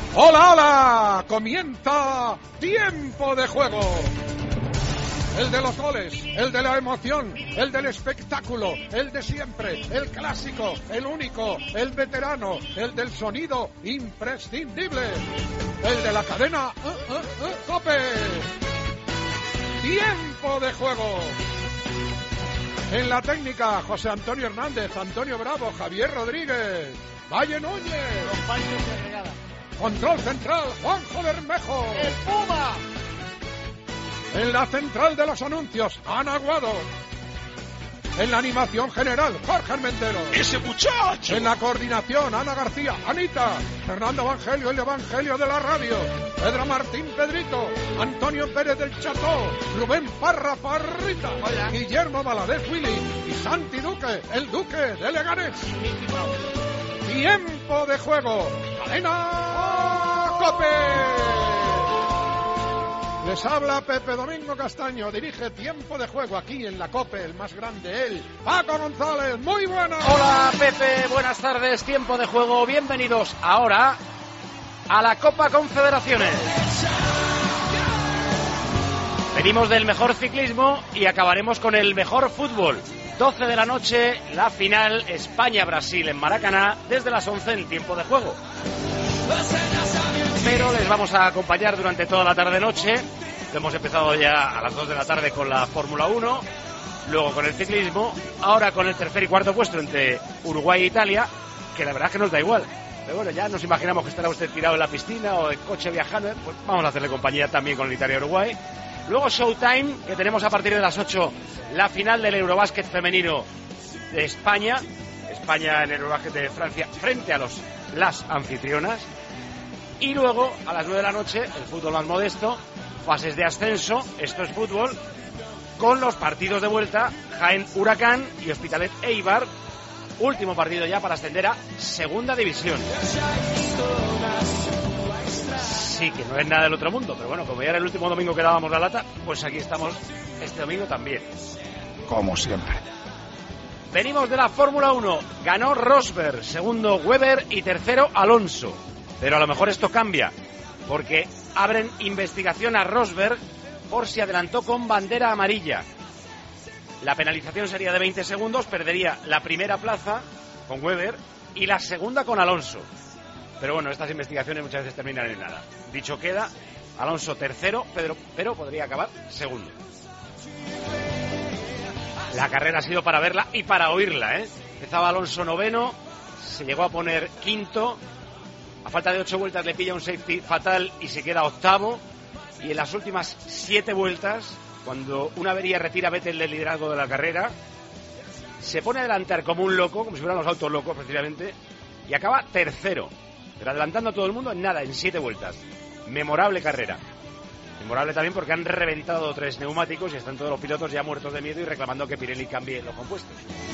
¡Hola, hola! Comienza Tiempo de Juego. El de los goles, el de la emoción, el del espectáculo, el de siempre, el clásico, el único, el veterano, el del sonido imprescindible, el de la cadena ¡COPE! Tiempo de Juego. En la técnica, José Antonio Hernández, Antonio Bravo, Javier Rodríguez, Valle Núñez. Control central, Juanjo Bermejo. ¡El Puma! En la central de los anuncios, Ana Aguado. En la animación general, Jorge Armendero. ¡Ese muchacho! En la coordinación, Ana García, Anita. Fernando Evangelio, el Evangelio de la radio. Pedro Martín Pedrito. Antonio Pérez del Cható. Rubén Parra Parrita. Hola. Guillermo Valadez Willy. Y Santi Duque, el Duque de Leganés. Tiempo de Juego. Cadena ¡COPE! Les habla Pepe Domingo Castaño, dirige Tiempo de Juego aquí en la COPE, el más grande, él, Paco González. Muy buenas. Hola Pepe, buenas tardes, Tiempo de Juego, bienvenidos ahora a la Copa Confederaciones. Venimos del mejor ciclismo y acabaremos con el mejor fútbol. 12 de la noche, la final España-Brasil en Maracaná, desde las 11 en Tiempo de Juego. Pero les vamos a acompañar durante toda la tarde-noche. Hemos empezado ya a las 2 de la tarde con la Fórmula 1, luego con el ciclismo, ahora con el tercer y cuarto puesto entre Uruguay e Italia, que la verdad es que nos da igual. Pero bueno, ya nos imaginamos que estará usted tirado en la piscina o en coche viajando, pues vamos a hacerle compañía también con el Italia-Uruguay. Luego Showtime, que tenemos a partir de las 8 la final del Eurobásquet femenino de España. España en el Eurobásquet de Francia frente a las anfitrionas. Y luego, a las 9 de la noche, el fútbol más modesto, fases de ascenso, esto es fútbol, con los partidos de vuelta, Jaén Huracán y Hospitalet Eibar, último partido ya para ascender a Segunda División. Sí, que no es nada del otro mundo, pero bueno, como ya era el último domingo que dábamos la lata, pues aquí estamos este domingo también. Como siempre. Venimos de la Fórmula 1, ganó Rosberg, segundo Webber y tercero Alonso. Pero a lo mejor esto cambia, porque abren investigación a Rosberg por si adelantó con bandera amarilla. La penalización sería de 20 segundos, perdería la primera plaza con Webber y la segunda con Alonso. Pero bueno, estas investigaciones muchas veces terminan en nada. Dicho queda, Alonso tercero, pero podría acabar segundo. La carrera ha sido para verla y para oírla, ¿eh? Empezaba Alonso noveno, se llegó a poner quinto. A falta de 8 vueltas le pilla un safety fatal y se queda octavo. Y en las últimas 7 vueltas, cuando una avería retira a Vettel del liderazgo de la carrera, se pone a adelantar como un loco, como si fueran los autos locos precisamente, y acaba tercero. Pero adelantando a todo el mundo en nada, en 7 vueltas. Memorable carrera. Memorable también porque han reventado 3 neumáticos y están todos los pilotos ya muertos de miedo y reclamando que Pirelli cambie los compuestos.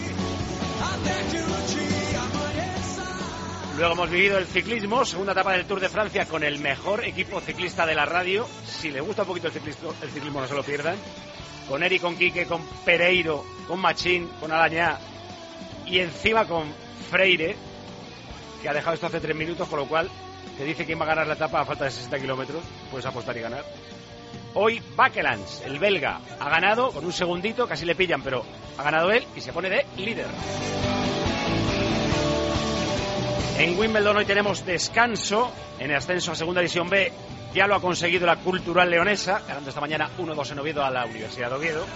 Luego hemos vivido el ciclismo, segunda etapa del Tour de Francia con el mejor equipo ciclista de la radio. Si les gusta un poquito el ciclismo no se lo pierdan. Con Eric, con Quique, con Pereiro, con Machín, con Alañá y encima con Freire, que ha dejado esto hace 3 minutos, con lo cual te dice quién va a ganar la etapa a falta de 60 kilómetros. Puedes apostar y ganar. Hoy Bakelans, el belga, ha ganado con un segundito, casi le pillan, pero ha ganado él y se pone de líder. En Wimbledon hoy tenemos descanso en el ascenso a Segunda División B. Ya lo ha conseguido la Cultural Leonesa, ganando esta mañana 1-2 en Oviedo a la Universidad de Oviedo.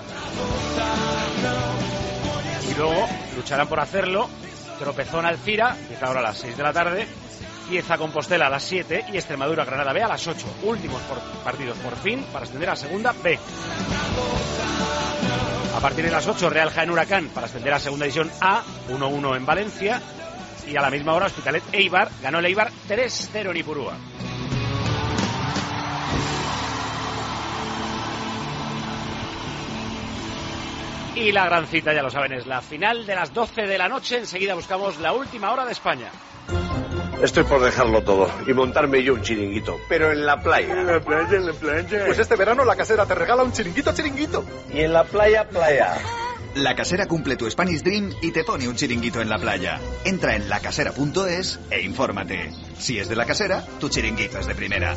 Y luego lucharán por hacerlo Tropezón Alcira, empieza ahora a las 6 de la tarde, Cieza Compostela a las 7 y Extremadura Granada B a las 8. Últimos partidos por fin para ascender a Segunda B. A partir de las 8, Real Jaén Huracán para ascender a Segunda División A, 1-1 en Valencia. Y a la misma hora Hospitalet Eibar, ganó el Eibar 3-0 en Ipurúa. Y la gran cita, ya lo saben, es la final de las 12 de la noche. Enseguida buscamos la última hora de España. Estoy por dejarlo todo y montarme yo un chiringuito, pero en la playa. En la playa. Pues este verano la casera te regala un chiringuito. Y en la playa. La Casera cumple tu Spanish Dream y te pone un chiringuito en la playa. Entra en lacasera.es e infórmate. Si es de La Casera, tu chiringuito es de primera.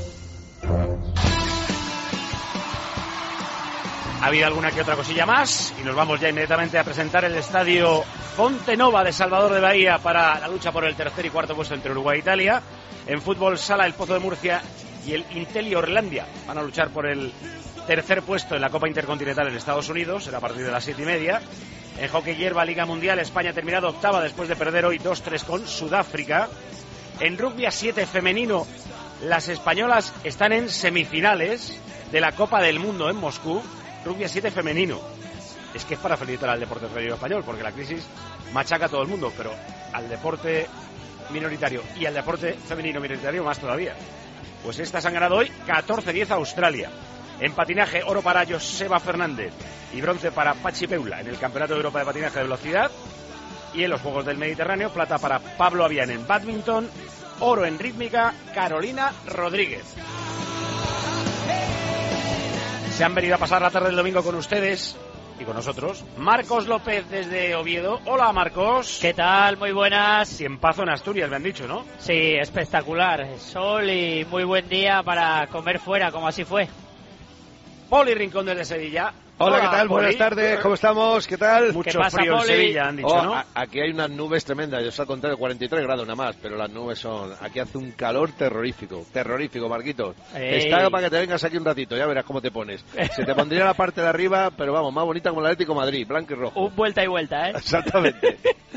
Ha habido alguna que otra cosilla más y nos vamos ya inmediatamente a presentar el estadio Fontenova de Salvador de Bahía para la lucha por el tercer y cuarto puesto entre Uruguay e Italia. En fútbol sala, el Pozo de Murcia y el Intelli Orlandia van a luchar por el tercer puesto en la Copa Intercontinental en Estados Unidos, será a partir de las 7:30. En hockey hierba, Liga Mundial, España ha terminado octava después de perder hoy 2-3 con Sudáfrica. En rugby a 7 femenino, las españolas están en semifinales de la Copa del Mundo en Moscú. Rugby a 7 femenino. Es que es para felicitar al deporte femenino español, porque la crisis machaca a todo el mundo, pero al deporte minoritario y al deporte femenino minoritario más todavía. Pues estas han ganado hoy 14-10 a Australia. En patinaje, oro para Joseba Fernández y bronce para Pachi Peula en el Campeonato de Europa de Patinaje de Velocidad. Y en los Juegos del Mediterráneo, plata para Pablo Avián en bádminton, oro en rítmica, Carolina Rodríguez. Se han venido a pasar la tarde del domingo con ustedes y con nosotros Marcos López desde Oviedo. Hola, Marcos. ¿Qué tal? Muy buenas. Tiempazo en Asturias, me han dicho, ¿no? Sí, espectacular. Sol y muy buen día para comer fuera, como así fue. Poli Rincón desde Sevilla. Hola, ¿qué tal? Poli. Buenas tardes, ¿cómo estamos? ¿Qué tal? Mucho pasa, frío Poli? en Sevilla, han dicho, ¿no? Aquí hay unas nubes tremendas, yo os al contrario, 43 grados nada más, pero las nubes son... Aquí hace un calor terrorífico, Marquitos. Está para que te vengas aquí un ratito, ya verás cómo te pones. Se te pondría la parte de arriba, pero vamos, más bonita como el Atlético de Madrid, blanco y rojo. Un vuelta y vuelta, ¿eh? Exactamente.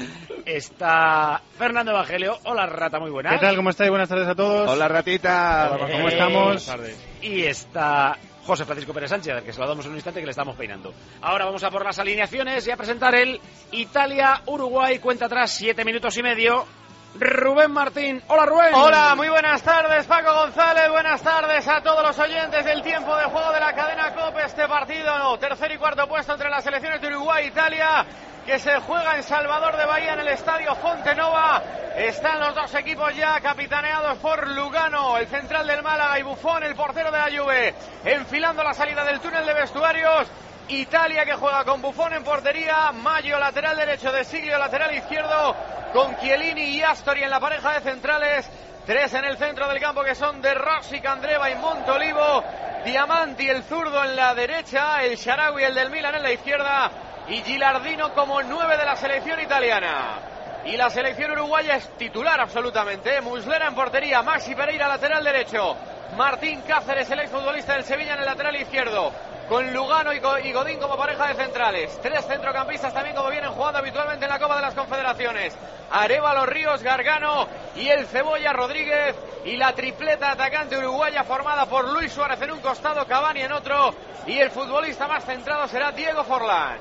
Está Fernando Evangelio. Hola, Rata, muy buenas. ¿Qué tal? ¿Cómo estáis? Buenas tardes a todos. Hola, Ratita. Hola, ¿cómo estamos? Buenas tardes. Y está José Francisco Pérez Sánchez, al que saludamos en un instante que le estamos peinando. Ahora vamos a por las alineaciones y a presentar el Italia-Uruguay. Cuenta atrás, 7 minutos y medio. Rubén Martín. Hola, Rubén. Hola, muy buenas tardes, Paco González. Buenas tardes a todos los oyentes del tiempo de juego de la cadena COPE. Este partido, tercer y cuarto puesto entre las selecciones de Uruguay e Italia, que se juega en Salvador de Bahía en el estadio Fontenova. Están los dos equipos ya capitaneados por Lugano, el central del Málaga, y Buffon, el portero de la Juve, enfilando la salida del túnel de vestuarios. Italia, que juega con Buffon en portería, Maggio lateral derecho, De Siglio lateral izquierdo, con Chiellini y Astori en la pareja de centrales. 3 en el centro del campo, que son De Rossi, Candreva y Montolivo. Diamanti, el zurdo, en la derecha, el Shaarawy, el del Milan, en la izquierda, y Gilardino como 9 de la selección italiana. Y la selección uruguaya es titular absolutamente, ¿eh? Muslera en portería, Maxi Pereira lateral derecho, Martín Cáceres, el exfutbolista del Sevilla, en el lateral izquierdo, con Lugano y Godín como pareja de centrales. 3 centrocampistas también, como vienen jugando habitualmente en la Copa de las Confederaciones: Arévalo, Ríos, Gargano y el Cebolla Rodríguez. Y la tripleta atacante uruguaya formada por Luis Suárez en un costado, Cavani en otro, y el futbolista más centrado será Diego Forlán.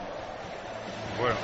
Bueno,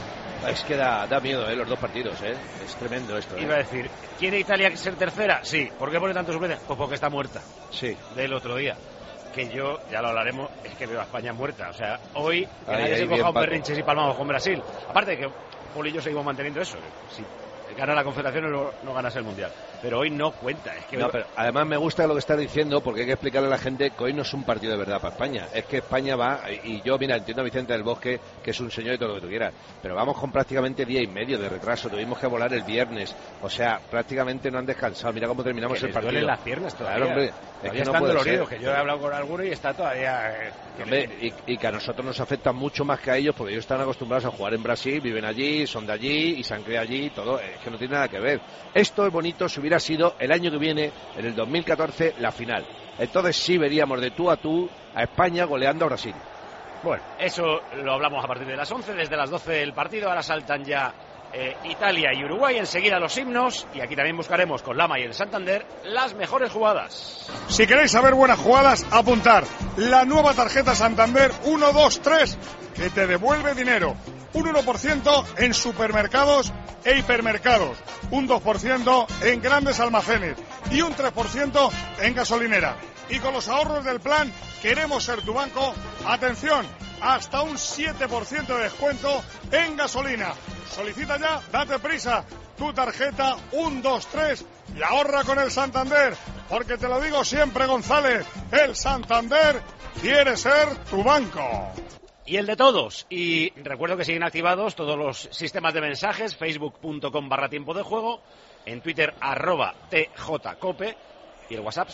es que da miedo, los dos partidos, es tremendo esto. Iba a decir, ¿quiere Italia ser tercera? Sí. ¿Por qué pone tanto suplencia? Pues porque está muerta. Sí. Del otro día. Que yo, ya lo hablaremos, es que veo a España muerta. O sea, hoy que Ahí, nadie se bien, coja un Paco. berrinches y palmamos con Brasil. Aparte de que Poli y yo seguimos manteniendo eso. Si gana la Confederación no ganas el Mundial. Pero hoy no cuenta. Es que No, pero además me gusta lo que estás diciendo, porque hay que explicarle a la gente que hoy no es un partido de verdad para España. Es que España va, y yo, mira, entiendo a Vicente del Bosque, que es un señor y todo lo que tú quieras, pero vamos con prácticamente día y medio de retraso. Tuvimos que volar el viernes, o sea, prácticamente no han descansado. Mira cómo terminamos que el partido. Les duelen las piernas todavía. Claro, hombre, Todavía que no están puede doloridos, ser. que yo he hablado con alguno y está todavía... Hombre, y que a nosotros nos afecta mucho más que a ellos, porque ellos están acostumbrados a jugar en Brasil, viven allí, son de allí y se han criado allí y todo. Es que no tiene nada que ver. Esto es bonito si hubiera sido el año que viene, en el 2014, la final. Entonces sí veríamos de tú a España goleando a Brasil. Bueno, eso lo hablamos a partir de las 11, desde las 12 del partido. Ahora saltan ya Italia y Uruguay, enseguida los himnos, y aquí también buscaremos con Lama y el Santander las mejores jugadas. Si queréis saber buenas jugadas, apuntar la nueva tarjeta Santander 123, que te devuelve dinero. Un 1% en supermercados e hipermercados, un 2% en grandes almacenes y un 3% en gasolinera. Y con los ahorros del plan Queremos Ser Tu Banco, atención, hasta un 7% de descuento en gasolina. Solicita ya, date prisa, tu tarjeta 123 y ahorra con el Santander, porque te lo digo siempre, González, el Santander quiere ser tu banco. y el de todos. Y recuerdo que siguen activados todos los sistemas de mensajes, facebook.com/tiempo de juego, en Twitter @tjcope y el WhatsApp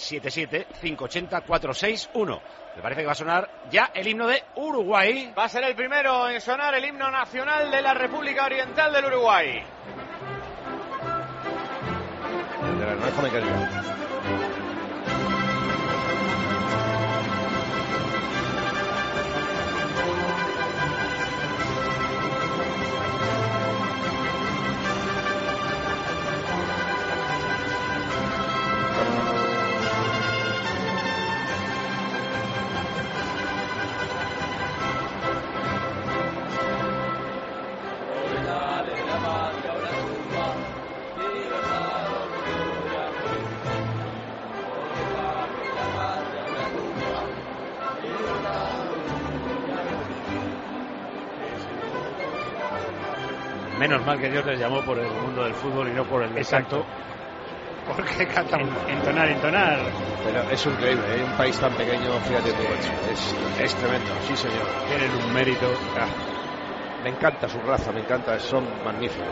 677-580-461. Me parece que va a sonar ya el himno de Uruguay. Va a ser el primero en sonar el himno nacional de la República Oriental del Uruguay. El de la Naranja Mecánica. Menos mal que Dios les llamó por el mundo del fútbol y no por el canto. Porque cantan entonar. Pero es increíble, ¿eh? Un país tan pequeño, fíjate tú, es tremendo, sí señor. Tienen un mérito. Me encanta su raza, me encanta, son magníficos.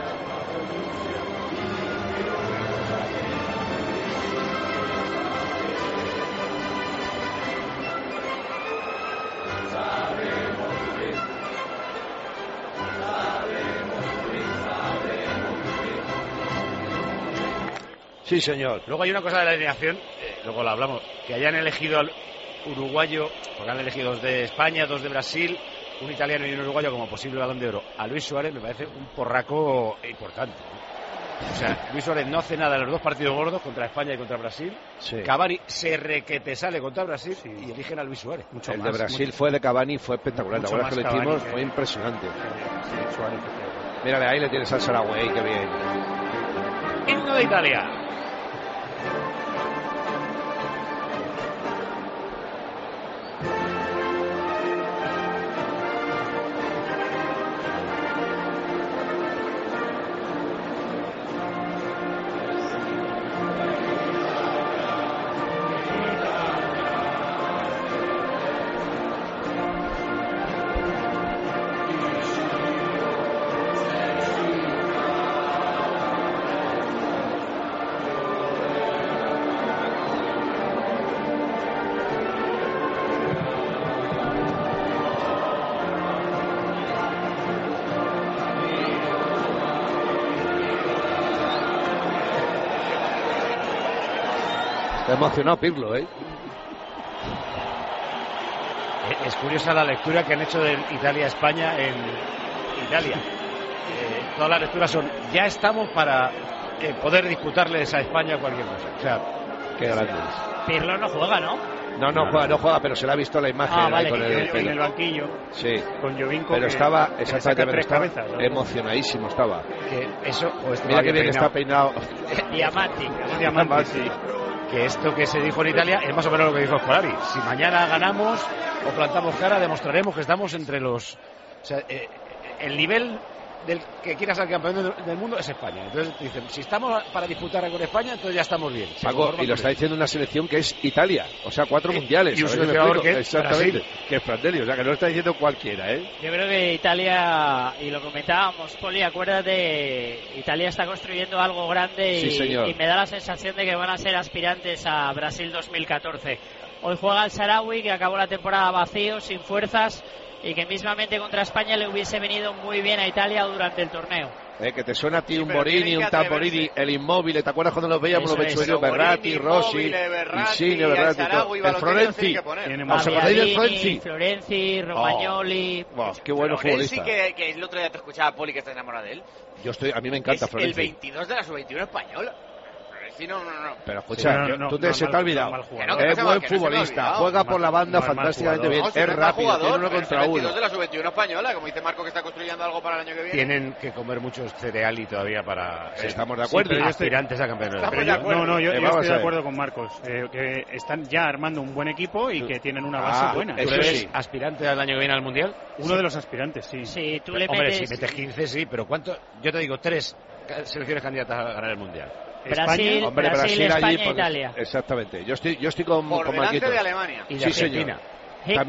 Sí, señor. Luego hay una cosa de la alineación, luego la hablamos, que hayan elegido al uruguayo, porque han elegido 2 de España, 2 de Brasil, un italiano y un uruguayo como posible Balón de Oro. A Luis Suárez me parece un porraco importante. O sea, Luis Suárez no hace nada en los 2 partidos gordos contra España y contra Brasil. Sí. Cavani se requete sale contra Brasil y eligen a Luis Suárez. Mucho el más, de Brasil fue de Cavani, fue espectacular. La verdad que lo hicimos, fue impresionante. Mírale, ahí le tienes al Saragüey, qué bien. Himno de Italia. Está emocionado Pirlo, ¿eh? Es curiosa la lectura que han hecho de Italia-España en Italia. Todas las lecturas son, ya estamos para poder disputarles a España cualquier cosa. O sea, qué grandes. Pirlo no juega, ¿no? No juega, pero se le ha visto la imagen vale, con en el banquillo. Sí. Con Jovinko. Pero estaba, exactamente, pero estaba cabezas, ¿no? emocionadísimo estaba. Que eso, mira que bien está peinado. Diamante, sí. Que esto que se dijo en Italia es más o menos lo que dijo Scolari. Si mañana ganamos o plantamos cara, demostraremos que estamos entre los... O sea, el nivel del que quiera ser campeón del mundo es España. Entonces dicen, si estamos para disputar con España, entonces ya estamos bien. Paco, y lo está diciendo una selección que es Italia, o sea, 4 mundiales. Y un seleccionador que exactamente, Brasil. que es Prandelli, o sea, que no lo está diciendo cualquiera, ¿eh? Yo creo que Italia, y lo comentábamos, Poli, acuérdate, Italia está construyendo algo grande sí, señor. Y me da la sensación de que van a ser aspirantes a Brasil 2014. Hoy juega el Sarawi, que acabó la temporada vacío, sin fuerzas, y que mismamente contra España le hubiese venido muy bien a Italia durante el torneo. Que te suena a ti un Borini, un Tamborini, el Inmóvil, ¿te acuerdas cuando los veíamos? Los Vechuelios, Berratti, Rossi, Insigne, Berratti, el Florenzi, Florenzi, Romagnoli. Qué bueno futbolista. Que el otro día te escuchaba, Poli, que estás enamorado de él. A mí me encanta Florenzi. El 22 de la sub-21 española. No. Pero escucha, tú se te ha olvidado. Es buen futbolista, juega por la banda fantásticamente bien, es rápido, tiene 1 contra 1. de la sub-21 española, como dice Marco, que está construyendo algo para el año que viene. Tienen que comer mucho cereal y todavía para estamos de acuerdo, aspirantes a campeones. Yo estoy de acuerdo con Marcos, que están ya armando un buen equipo y que tienen una base buena. ¿Tú eres aspirante al año que viene al Mundial? Uno de los aspirantes, sí. Sí, tú le Hombre, si metes 15, sí, pero ¿cuánto? Yo te digo, 3 selecciones candidatas a ganar el Mundial. Brasil, España e Italia. Exactamente. Yo estoy con por delante Marquito. de Alemania. Y de Argentina. También.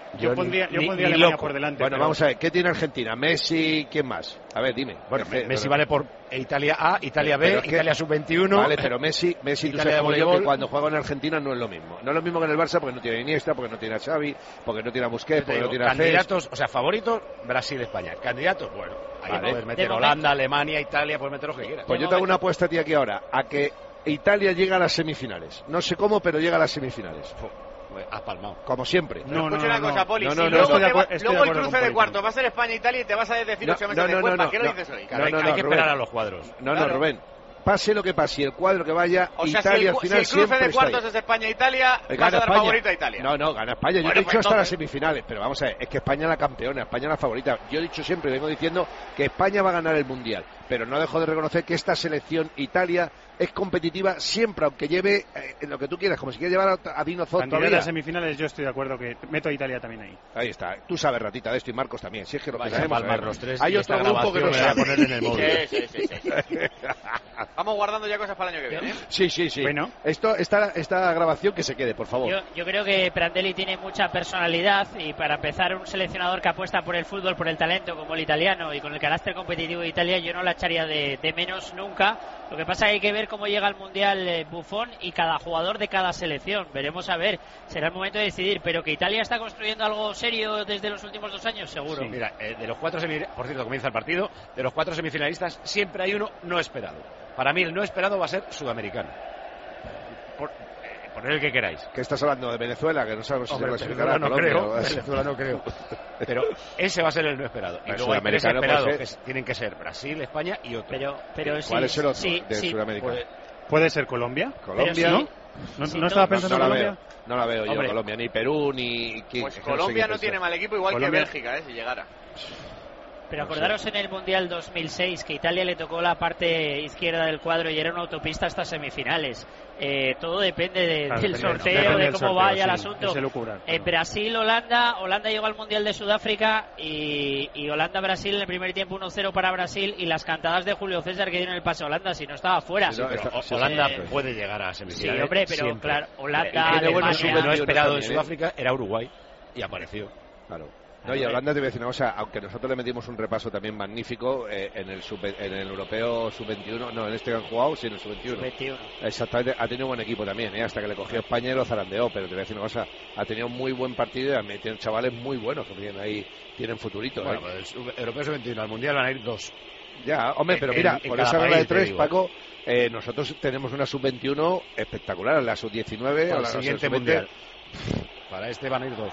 Yo pondría Alemania por delante. Bueno, vamos a ver, ¿qué tiene Argentina? Messi, ¿quién más? A ver, dime. Bueno, Messi vale por Italia A, Italia B, Italia sub-21. Vale, pero Messi tú sabes como yo que cuando juega en Argentina no es lo mismo. No es lo mismo que en el Barça porque no tiene a Iniesta, porque no tiene a Xavi, porque no tiene a Busquets, porque no tiene a candidatos, o sea, favoritos, Brasil, España. Candidatos, bueno, ahí puedes meter Holanda, Alemania, Italia, puedes meter lo que quieras. Pues yo te hago una apuesta a ti aquí ahora, a que Italia llega a las semifinales. No sé cómo, pero llega a las semifinales. Has palmado. Como siempre. Escucha una cosa, Poli. Luego el cruce de cuartos va a ser España-Italia y te vas a decir 8 meses después. ¿Para qué lo dices hoy? Hay que esperar a los cuadros. No, Rubén. Pase lo que pase, el cuadro que vaya, o sea, Italia al final si el cruce de cuartos es España-Italia, vas a dar favorito a Italia. No, gana España. Yo he dicho hasta las semifinales, pero vamos a ver, es que España es la campeona, España es la favorita. Yo he dicho siempre, vengo diciendo que España va a ganar el Mundial, pero no dejo de reconocer que esta selección Italia es competitiva siempre, aunque lleve lo que tú quieras, como si quieres llevar a Dino Zot todavía. En las semifinales yo estoy de acuerdo que meto a Italia también ahí. Ahí está. Tú sabes, Ratita, de esto y Marcos también. Si es que lo que sabemos, los tres. Hay otro grupo que no sabe poner en el móvil. Sí. Vamos guardando ya cosas para el año que viene. Sí. Bueno. Esta grabación que se quede, por favor. Yo creo que Prandelli tiene mucha personalidad y para empezar un seleccionador que apuesta por el fútbol, por el talento como el italiano y con el carácter competitivo de Italia, yo no la echaría de menos nunca. Lo que pasa es que hay que ver cómo llega al Mundial Buffon y cada jugador de cada selección. Veremos a ver, será el momento de decidir, pero que Italia está construyendo algo serio desde los últimos 2 años, seguro. Sí, mira, de los 4 semifinalistas, por cierto, comienza el partido, de los 4 semifinalistas siempre hay uno no esperado. Para mí el no esperado va a ser sudamericano. Poner el que queráis. ¿Qué estás hablando? ¿De Venezuela? Que no sabemos si se clasificará. Venezuela no creo. Pero ese va a ser el no esperado. Y luego hay 3 esperados que tienen que ser Brasil, España y otro. Pero ¿cuál es el otro de Sudamérica? ¿Puede ser Colombia? ¿Colombia? ¿No estaba pensando en Colombia? No la veo yo, Colombia, ni Perú, ni... Pues Colombia no tiene mal equipo, igual que Bélgica, si llegara. Pero acordaros en el Mundial 2006 que Italia le tocó la parte izquierda del cuadro y era una autopista hasta semifinales. Todo depende del sorteo, de cómo vaya el asunto. En Brasil, Holanda llegó al Mundial de Sudáfrica y Holanda-Brasil en el primer tiempo 1-0 para Brasil y las cantadas de Julio César que dieron el pase a Holanda, si no estaba fuera. Holanda puede llegar a semifinales. Sí, hombre, pero siempre. Claro, Holanda, no esperado en Sudáfrica era Uruguay y apareció. Claro. No, y Holanda te voy a decir una cosa, aunque nosotros le metimos un repaso también magnífico en el europeo sub-21, no, en este que han jugado, sí, en el sub-21. Exactamente, ha tenido buen equipo también, hasta que le cogió España y lo zarandeó, pero te voy a decir una cosa, ha tenido un muy buen partido y ha metido chavales muy buenos que tienen futurito. Bueno, pues el europeo sub-21, al mundial van a ir 2. Ya, hombre, pero mira, por esa regla de 3, Paco, nosotros tenemos una sub-21 espectacular, la sub-19 o la siguiente mundial. Para este van a ir 2.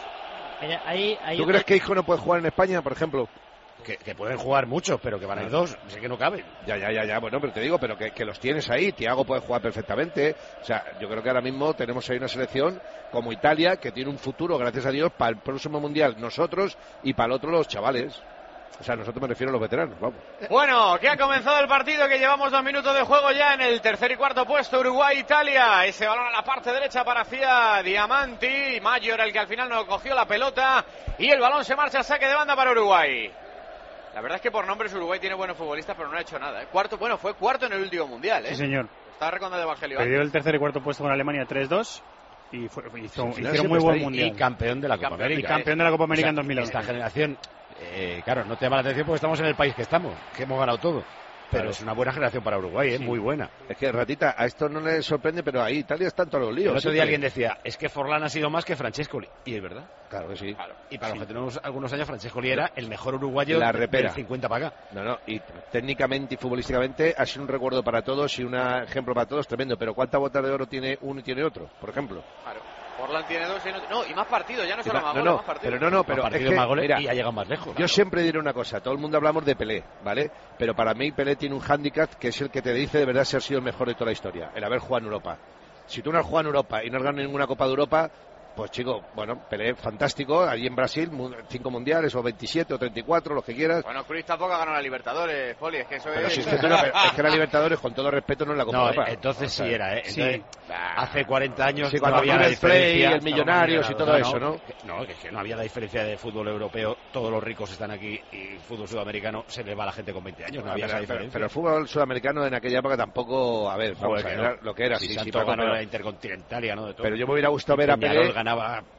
¿Tú crees que Isco no puede jugar en España, por ejemplo? Que pueden jugar muchos, pero que van a ir 2, sé que no caben. Ya, bueno, pero te digo, pero que los tienes ahí. Thiago puede jugar perfectamente. O sea, yo creo que ahora mismo tenemos ahí una selección como Italia, que tiene un futuro, gracias a Dios, para el próximo Mundial nosotros y para el otro los chavales. O sea, nosotros me refiero a los veteranos, vamos. Bueno, que ha comenzado el partido, que llevamos 2 minutos de juego ya en el tercer y cuarto puesto, Uruguay-Italia. Ese balón a la parte derecha parecía Diamanti, Mayor el que al final no cogió la pelota y el balón se marcha a saque de banda para Uruguay. La verdad es que por nombres Uruguay tiene buenos futbolistas, pero no ha hecho nada. Fue cuarto en el último Mundial. Sí, señor. Estaba recordando de Evangelio. Perdió el tercer y cuarto puesto con Alemania 3-2. Y hicieron muy buen Mundial. Y campeón de la Copa América. Y campeón de la Copa América en 2011. Esta generación... claro, no te llama la atención porque estamos en el país que estamos, que hemos ganado todo. Pero es una buena generación para Uruguay, muy buena. Es que, Ratita, a esto no le sorprende, pero ahí Italia está en todos los líos. El otro día alguien decía, es que Forlán ha sido más que Francescoli. Y es verdad. Claro que sí. Claro. Y para los que tenemos algunos años, Francescoli era el mejor uruguayo del 50 para acá. No, y técnicamente y futbolísticamente ha sido un recuerdo para todos y un ejemplo para todos tremendo. Pero ¿cuántas botas de oro tiene uno y tiene otro, por ejemplo? Claro. Forlán tiene 2 y más partidos, ya no solo más partidos. Pero es que, más goles mira, y ha llegado más lejos. Yo siempre diré una cosa, todo el mundo hablamos de Pelé, ¿vale? Pero para mí Pelé tiene un hándicap que es el que te dice de verdad si ha sido el mejor de toda la historia, el haber jugado en Europa. Si tú no has jugado en Europa y no has ganado ninguna Copa de Europa, pues chico, bueno, Pelé fantástico, allí en Brasil, 5 mundiales o 27 o 34, los que quieras. Bueno, Cruz tampoco ha ganado la Libertadores, Poli, es que eso pero es... es que la Libertadores, con todo respeto, no es la Copa de Europa. Entonces sí era, Entonces, hace 40 años sí, cuando había la diferencia. El Millonarios y todo eso, ¿no? No, es que no había la diferencia de fútbol europeo, todos los ricos están aquí y fútbol sudamericano se le va a la gente con 20 años, no había esa diferencia. Pero el fútbol sudamericano en aquella época tampoco, vamos a ver, lo que era. Si Santos ganó la Intercontinental y ganó de todo. Pero yo me hubiera gustado ver a Pelé. Ganaba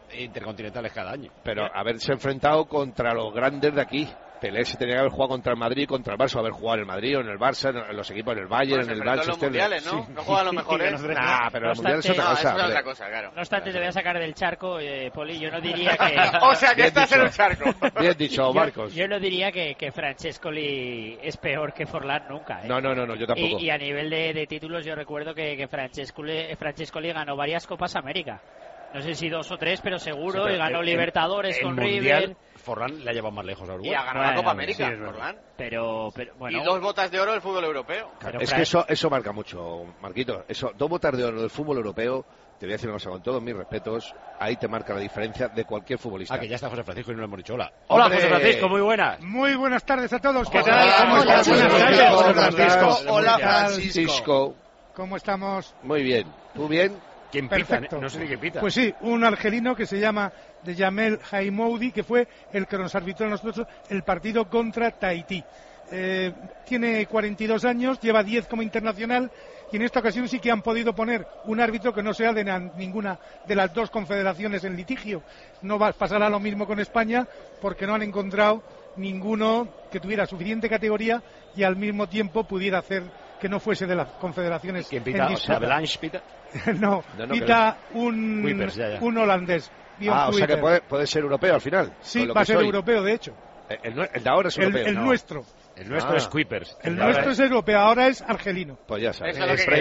intercontinentales cada año. Pero haberse enfrentado contra los grandes de aquí. Pelé se tenía que haber jugado contra el Madrid, contra el Barça, haber jugado en el Madrid o en el Barça, en los equipos, en el Bayern, en el Manchester. Los mundiales, ¿no? Sí. No juegan los mejores. Pero los mundiales es otra cosa. Eso es otra cosa, claro. No obstante, te voy a sacar del charco, Poli. Yo no diría que... O sea, que estás en un charco. Bien dicho, Marcos. Yo no diría que Francescoli es peor que Forlán nunca. No, yo tampoco. Y a nivel de títulos, yo recuerdo que Francescoli ganó varias Copas América. No sé si 2 o 3, pero seguro, Sí, pero y ganó Libertadores con River. Forlán le ha llevado más lejos a Uruguay. Y ha ganado la Copa América, sí, Forlán. Pero bueno. Y 2 botas de oro del fútbol europeo. Claro, es que eso marca mucho, Marquito. 2 botas de oro del fútbol europeo, te voy a decir una cosa, con todos mis respetos, ahí te marca la diferencia de cualquier futbolista. Que ya está José Francisco y no le hemos dicho hola. Hola, José Francisco, muy buenas. Muy buenas tardes a todos. ¿Qué tal? ¿Cómo estás? Buenas tardes, José Francisco. Hola, Francisco. ¿Cómo estamos? Muy bien. ¿Tú bien? ¿Quién pita? Perfecto. No sé ni quién pita. Pues sí, un argelino que se llama Jamel Haimoudi, que fue el que nos arbitró a nosotros el partido contra Tahití. Tiene 42 años, lleva 10 como internacional, y en esta ocasión sí que han podido poner un árbitro que no sea de ninguna de las 2 confederaciones en litigio. No pasará lo mismo con España, porque no han encontrado ninguno que tuviera suficiente categoría y al mismo tiempo pudiera hacer que no fuese de las confederaciones. ¿Quién pita? O sea, Blanche pita. No, pita un holandés. O sea que puede ser europeo al final. Sí, va a ser europeo, de hecho. El de ahora es europeo. El nuestro. El nuestro es Kuipers. El nuestro es europeo, ahora es argelino. Pues ya sabes. Eso es lo que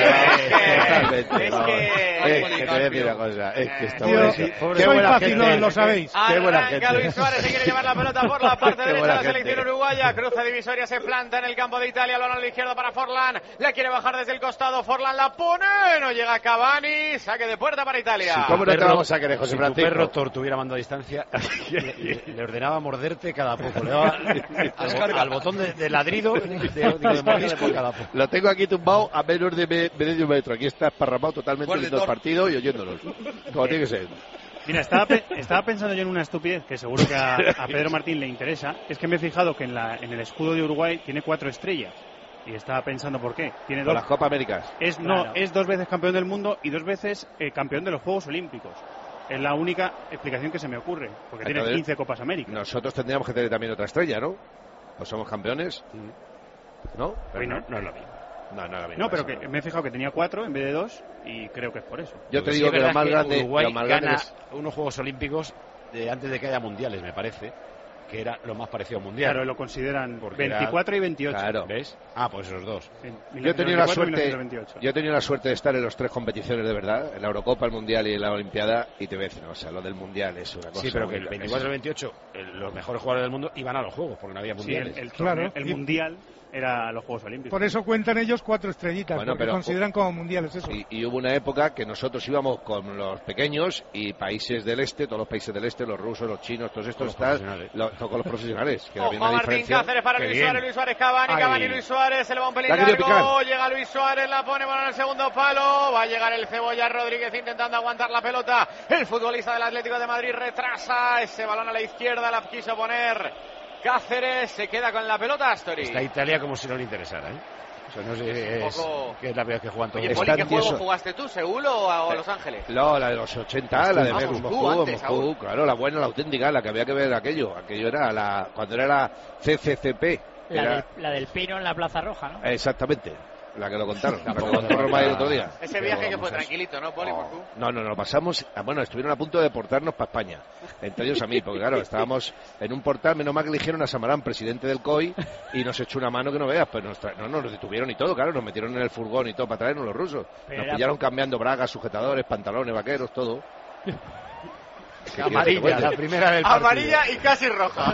es que te voy a decir una cosa. Es que esto soy fácil, lo sabéis. Arranca Luis Suárez, se quiere llevar la pelota por la parte derecha de la selección uruguaya. Cruza divisoria, se planta en el campo de Italia. Balón a la izquierda para Forlán. La quiere bajar desde el costado. Forlán la pone. No llega Cavani. Saque de puerta para Italia. Si ¿Cómo no te vamos a querer, José Francisco? Si tu perro tuviera mando a distancia, le ordenaba morderte cada poco. Le daba al botón de ladrido de mordisco por cada poco. Lo tengo aquí tumbado a menos de medio metro. Aquí está esparramado totalmente viendo el partido y oyéndolos. Como tiene que ser. Mira, estaba pensando yo en una estupidez que seguro que a Pedro Martín le interesa. Es que me he fijado que en el escudo de Uruguay tiene 4 estrellas. Y estaba pensando por qué. Tiene 2. Por las Copas Américas. Es 2 veces campeón del mundo y 2 veces campeón de los Juegos Olímpicos. Es la única explicación que se me ocurre. Porque tiene 15 Copas Américas. Nosotros tendríamos que tener también otra estrella, ¿no? Pues somos campeones. ¿No? Pero no es lo mismo. No, pero que me he fijado que tenía 4 en vez de 2 y creo que es por eso. Yo te digo que lo más grande... Uruguay gana unos Juegos Olímpicos antes de que haya mundiales, me parece, que era lo más parecido a mundial. Claro, lo consideran 24 y 28. Claro. ¿Ves? Pues esos 2. Yo he tenido la suerte de estar en las 3 competiciones de verdad, en la Eurocopa, el Mundial y en la Olimpiada, y te voy a decir, o sea, lo del Mundial es una cosa... Sí, pero que el 24 y el 28, los mejores jugadores del mundo iban a los Juegos, porque no había mundiales. Sí, el Mundial era los Juegos Olímpicos. Por eso cuentan ellos 4 estrellitas, porque consideran como mundiales eso. Y hubo una época que nosotros íbamos con los pequeños y países del este, todos los países del este, los rusos, los chinos, todos estos con los profesionales. Que Ojo a Martín Cáceres para Luis Suárez, Cavani, Luis Suárez, se le va un pelín largo, llega Luis Suárez, la pone en el segundo palo, va a llegar el Cebolla Rodríguez intentando aguantar la pelota, el futbolista del Atlético de Madrid retrasa ese balón a la izquierda, la quiso poner Cáceres, se queda con la pelota Astori. Está Italia como si no le interesara, ¿eh? O sea, no sé, que es la primera vez que juegan todos. Oye, Poli, ¿qué juego jugaste tú? ¿Seúl o Los Ángeles? No, la de los 80, la de Moscú, claro, la buena, la auténtica, la que había que ver aquello era cuando era la CCCP. La del Pino en la Plaza Roja, ¿no? Exactamente. La que lo contaron, la que lo contó Roma el otro día. Ese viaje que fue tranquilito, ¿no, Poli? No, lo pasamos. Bueno, estuvieron a punto de deportarnos para España. Entre ellos a mí, porque claro, estábamos en un portal, menos mal que eligieron a Samarán, presidente del COI, y nos echó una mano que no veas. Pues nos detuvieron y todo, claro, nos metieron en el furgón y todo para traernos los rusos. Nos pillaron cambiando bragas, sujetadores, pantalones, vaqueros, todo. Amarilla, la primera del partido. Amarilla y casi roja.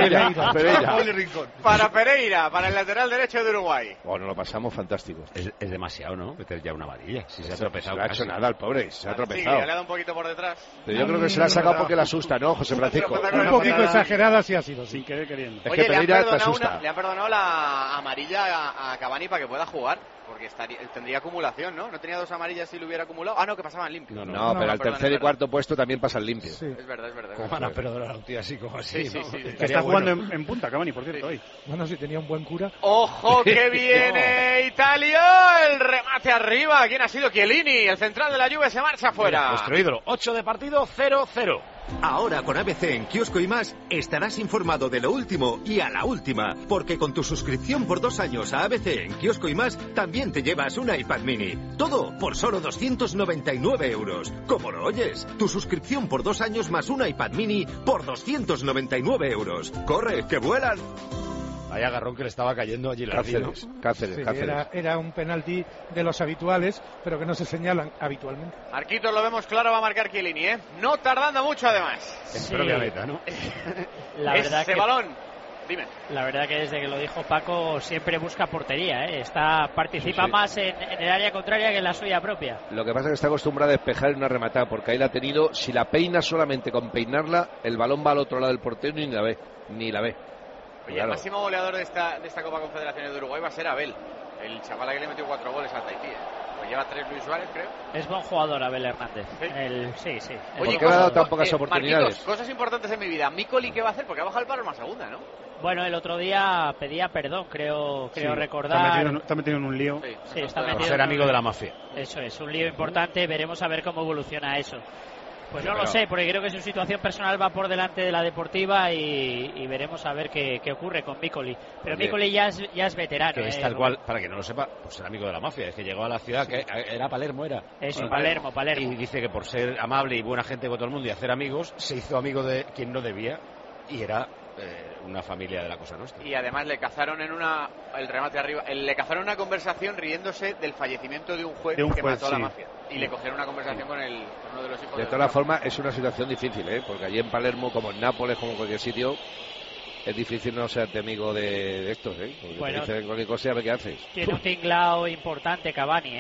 Para Pereira, para el lateral derecho de Uruguay. Bueno, lo pasamos fantástico. Es demasiado, ¿no? Meter ya una amarilla. Si se ha tropezado. No ha hecho nada el pobre, se ha tropezado. Sí, le ha dado un poquito por detrás. Pero yo creo que se la ha sacado porque le asusta, ¿no, José Francisco? Un poquito exagerada sí ha sido, sin querer queriendo. Es que Pereira te asusta. Le han perdonado la amarilla a Cavani para que pueda jugar. Porque tendría acumulación, ¿no? ¿No tenía 2 amarillas si lo hubiera acumulado? Ah, no, que pasaban limpios. No, pero al tercer y cuarto puesto también pasan limpios. Sí. Es verdad. ¿Cómo van a perdonar a un tío así como así? Sí. Que está jugando en punta, Cavani, por cierto, hoy. Bueno, si tenía un buen cura. ¡Ojo que viene Italia! El remate arriba. ¿Quién ha sido? Chiellini. El central de la Juve se marcha fuera. Nuestro ídolo. 8 de partido, 0-0. Ahora con ABC en Kiosco y Más estarás informado de lo último y a la última, porque con tu suscripción por 2 años a ABC en Kiosco y Más también te llevas un iPad mini. Todo por solo 299 euros. ¿Cómo lo oyes? Tu suscripción por 2 años más un iPad mini por 299 euros. ¡Corre, que vuelan! Vaya agarrón que le estaba cayendo allí. Cáceres. Era un penalti de los habituales, pero que no se señalan habitualmente. Marquitos, lo vemos claro, va a marcar Chiellini, ¿eh? No tardando mucho, además. Es propia meta, ¿no? La verdad Ese que... balón. Dime. La verdad que desde que lo dijo Paco siempre busca portería, ¿eh? Participa más en el área contraria que en la suya propia. Lo que pasa es que está acostumbrada a despejar en una rematada, porque ahí la ha tenido. Si la peina solamente con peinarla, el balón va al otro lado del portero y ni la ve. Oye, Claro. El máximo goleador de esta Copa Confederaciones de Uruguay va a ser Abel, el chaval que le metió 4 goles a Tahití. Pues lleva 3 Luis Suárez, creo. Es buen jugador Abel Hernández. Sí. Sí. ¿Por qué le ha dado tan pocas oportunidades? Marquitos, cosas importantes en mi vida. Micoli, ¿qué va a hacer? Porque ha bajado el palo en más segunda, ¿no? Bueno, el otro día pedía perdón, creo recordar. Está metido en un lío. Sí, está metido. Por ser amigo de la mafia. Eso es, un lío importante. Veremos a ver cómo evoluciona eso. Pues no lo sé, porque creo que su situación personal va por delante de la deportiva y veremos a ver qué ocurre con Micoli. Pero Micoli ya es veterano. Que es tal cual, para que no lo sepa, pues ser amigo de la mafia. Es que llegó a la ciudad, que era Palermo, Eso, Palermo. Y dice que por ser amable y buena gente con todo el mundo y hacer amigos, se hizo amigo de quien no debía y era una familia de la Cosa Nostra. Y además le cazaron el remate arriba, le cazaron una conversación riéndose del fallecimiento de un juez que mató a la mafia. Y le cogieron una conversación con uno de los hijos. De todas formas, es una situación difícil, porque allí en Palermo, como en Nápoles, como en cualquier sitio, es difícil no ser amigo de estos, porque bueno, te dicen cualquier cosa y a ver qué haces. Tiene un tinglao importante Cavani,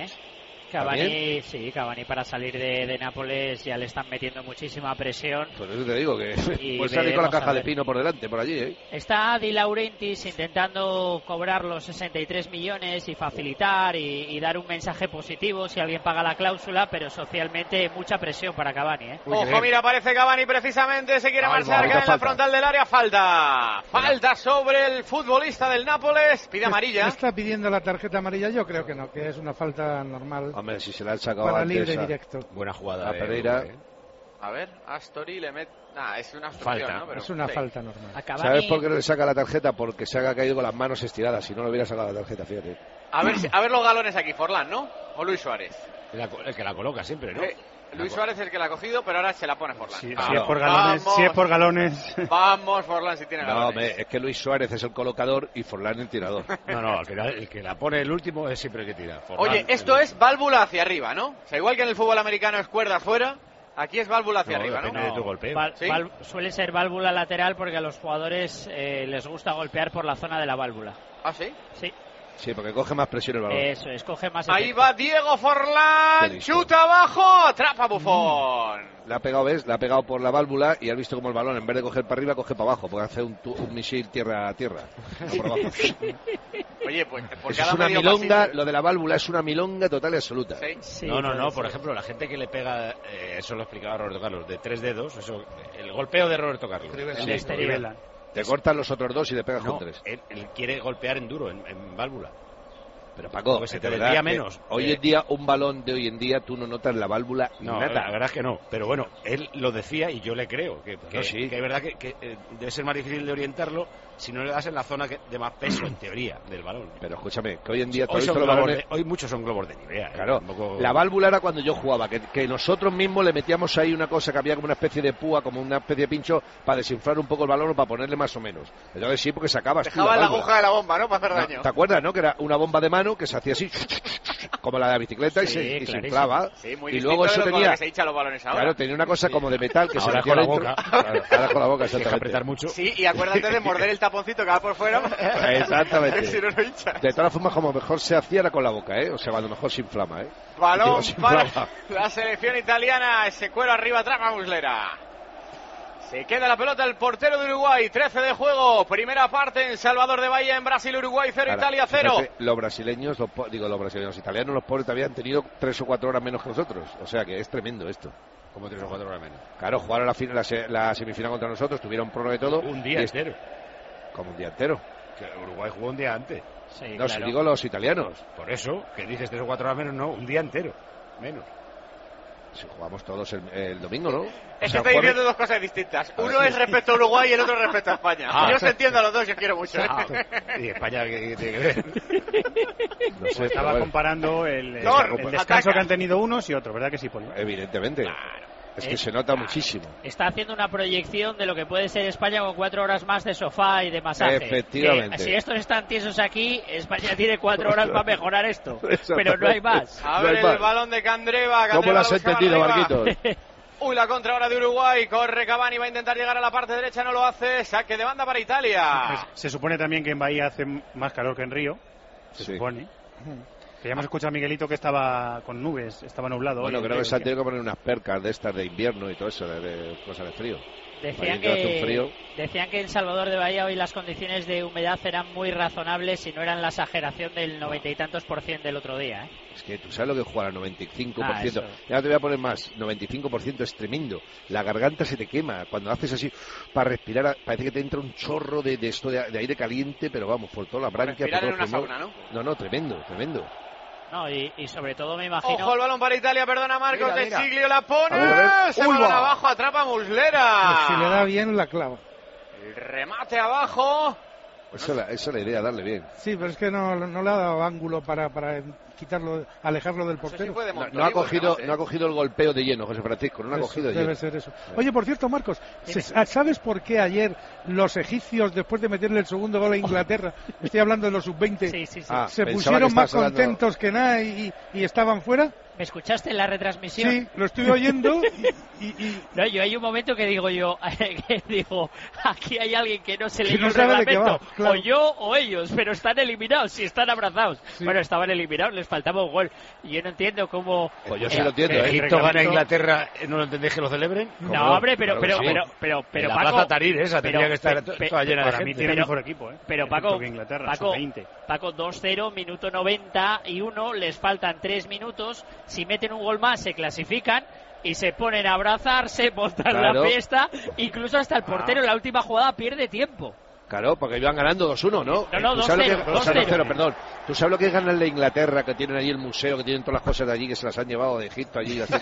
Cavani para salir de Nápoles ya le están metiendo muchísima presión. Por eso te digo que puede salir con la caja de pino por delante, por allí, Está Di Laurentiis intentando cobrar los 63 millones y facilitar y dar un mensaje positivo si alguien paga la cláusula, pero socialmente mucha presión para Cavani, Ojo, mira, aparece Cavani precisamente, se quiere marchar, cae en la frontal del área, falta sobre el futbolista del Nápoles, pide amarilla. ¿Está pidiendo la tarjeta amarilla? Yo creo que no, que es una falta normal. Hombre, si se la han sacado para antes libre directo. Buena jugada a Pereira. A ver, Astori le mete... es una obstrucción, falta, ¿no? Pero, es una falta normal. ¿Sabes por qué no le saca la tarjeta? Porque se ha caído con las manos estiradas. Si no, le hubiera sacado la tarjeta, fíjate. A ver los galones aquí, Forlán, ¿no? O Luis Suárez. El que la coloca siempre, ¿no? Luis Suárez es el que la ha cogido, pero ahora se la pone Forlán. Si es por galones. Vamos, Forlán, si tiene galones. No, es que Luis Suárez es el colocador y Forlán el tirador. No, al final el que la pone el último es siempre el que tira. Forlán, oye, esto es válvula hacia arriba, ¿no? O sea, igual que en el fútbol americano es cuerda afuera, aquí es válvula hacia arriba, ¿no? De tu golpeo. ¿Sí? Suele ser válvula lateral porque a los jugadores les gusta golpear por la zona de la válvula. ¿Ah, sí? Sí. Sí, porque coge más presión el balón. Eso es, coge más. Ahí va Diego Forlán, chuta abajo, atrapa Buffon. Le ha pegado, ¿ves? Le ha pegado por la válvula y has visto como el balón, en vez de coger para arriba, coge para abajo, porque hace un misil tierra a tierra. No por abajo. Oye, pues por eso cada es una medio milonga, pasillo. lo de la válvula es una milonga total y absoluta. Sí, no, por ejemplo, la gente que le pega, eso lo explicaba Roberto Carlos, de 3 dedos, eso, el golpeo de Roberto Carlos. Te cortan los otros dos y le pegas con 3. Él quiere golpear en duro, en válvula. Pero Paco, se te desvía menos. Hoy en día, un balón de hoy en día, tú no notas la válvula nada. La verdad es que no. Pero bueno, él lo decía y yo le creo. Que es verdad que debe ser más difícil de orientarlo si no le das en la zona de más peso, en teoría, del balón. Pero escúchame, que hoy en día... Hoy muchos son globos de Nivea. Claro, la válvula era cuando yo jugaba, que nosotros mismos le metíamos ahí una cosa que había como una especie de púa, como una especie de pincho, para desinflar un poco el balón o para ponerle más o menos. Entonces sí, porque sacabas Dejaba la aguja de la bomba, ¿no? Para hacer daño. ¿Te acuerdas, no? Que era una bomba de mano que se hacía así, como la de la bicicleta, y se inflaba. Sí, muy y luego eso tenía... Que se hincha los balones ahora. Claro, tenía una cosa como de metal que ahora se metía con la dentro. boca. Ahora con la boca, exactamente. Hay que apretar mucho. Sí, y acuérdate de morder el taponcito que va por fuera. Exactamente. Si no, no hincha. De todas formas, como mejor se hacía era con la boca, O sea, cuando mejor se inflama, Balón para la selección italiana. Ese cuero arriba, atrapa Muslera. Se queda la pelota el portero de Uruguay, 13 de juego, primera parte en Salvador de Bahía, en Brasil, Uruguay 0, Italia 0. Fíjate, los brasileños, los italianos, los pobres todavía han tenido 3 o 4 horas menos que nosotros, o sea que es tremendo esto. Como 3 o 4 horas menos. Claro, jugaron la semifinal contra nosotros, tuvieron prórroga y todo. Un día entero. Como un día entero. Que Uruguay jugó un día antes. Sí, no, claro. si digo los italianos. Por eso, que dices 3 o 4 horas menos, no, un día entero. Menos. Si jugamos todos el domingo, ¿no? Es que estáis viendo dos cosas distintas. Uno es respecto a Uruguay y el otro respecto a España. Yo os entiendo a los dos y os quiero mucho. Y España, ¿qué tiene que ver? No sé, estaba comparando el descanso ataca. que han tenido unos y otros, ¿verdad que sí, Poli? Evidentemente. Claro. Es que se nota muchísimo. Está haciendo una proyección de lo que puede ser España con 4 horas más de sofá y de masaje. Efectivamente. Si estos están tiesos aquí, España tiene 4 horas para mejorar esto. Pero no hay más. Abre el balón de Candreva. ¿Cómo lo has entendido, Marquitos? Uy, la contra ahora de Uruguay. Corre Cavani, va a intentar llegar a la parte derecha, no lo hace. Saque de banda para Italia. Pues se supone también que en Bahía hace más calor que en Río. Se supone. Que ya hemos escuchado a Miguelito que estaba con nubes, estaba nublado. Bueno, creo que se han tenido que poner unas percas de estas de invierno y todo eso, de cosas de frío. Decían que en Salvador de Bahía hoy las condiciones de humedad eran muy razonables y no eran la exageración del 90 y tantos % del otro día. Es que tú sabes lo que juega al 95%. Eso. Ya te voy a poner más. 95% es tremendo. La garganta se te quema. Cuando haces así para respirar, parece que te entra un chorro de aire caliente, pero vamos, por toda la branquia. Respirar por en una todo el sauna, ¿no? No, tremendo. No, y sobre todo me imagino... Ojo el balón para Italia, perdona Marcos, de Siglio la pone, se Uy, balón va. abajo, atrapa Muslera. Si le da bien la clava. El remate abajo. Esa es la idea, darle bien. Sí, pero es que no le ha dado ángulo para quitarlo, alejarlo del portero. No ha cogido el golpeo de lleno, José Francisco, no lo ha cogido de lleno. Debe ser eso. Oye, por cierto, Marcos, ¿sabes por qué ayer los egipcios, después de meterle el segundo gol a Inglaterra, estoy hablando de los sub-20, se pusieron más contentos que nada y estaban fuera? ¿Me escuchaste en la retransmisión? Sí, lo estoy oyendo No, yo hay un momento que digo aquí hay alguien que no se Que leyó no el sabe de qué reglamento, va, claro. o yo o ellos, pero están eliminados, si están abrazados. Sí. Bueno, estaban eliminados, les faltaba un gol. Y yo no entiendo cómo... Pues yo sí lo entiendo, ¿eh? Egipto gana a Inglaterra, ¿no lo entendéis que lo celebren? No, hombre, pero Claro que sí. pero la Paco... plaza Tahrir esa tendría que estar toda llena de Para mí gente. tiene mejor equipo, ¿eh? Pero Egipto Paco, que Inglaterra, Paco, sub-20. Paco 2-0, minuto 91, les faltan 3 minutos. Si meten un gol más se clasifican y se ponen a abrazarse, montan Claro. la fiesta, incluso hasta el portero en la última jugada pierde tiempo. Claro, porque iban ganando 2-1, ¿no? No, ¿Tú sabes 2-0, lo que- o sea, 2-0. 2-0, perdón. ¿Tú sabes lo que es ganarle a Inglaterra, que tienen allí el museo, que tienen todas las cosas de allí, que se las han llevado de Egipto allí? Aquello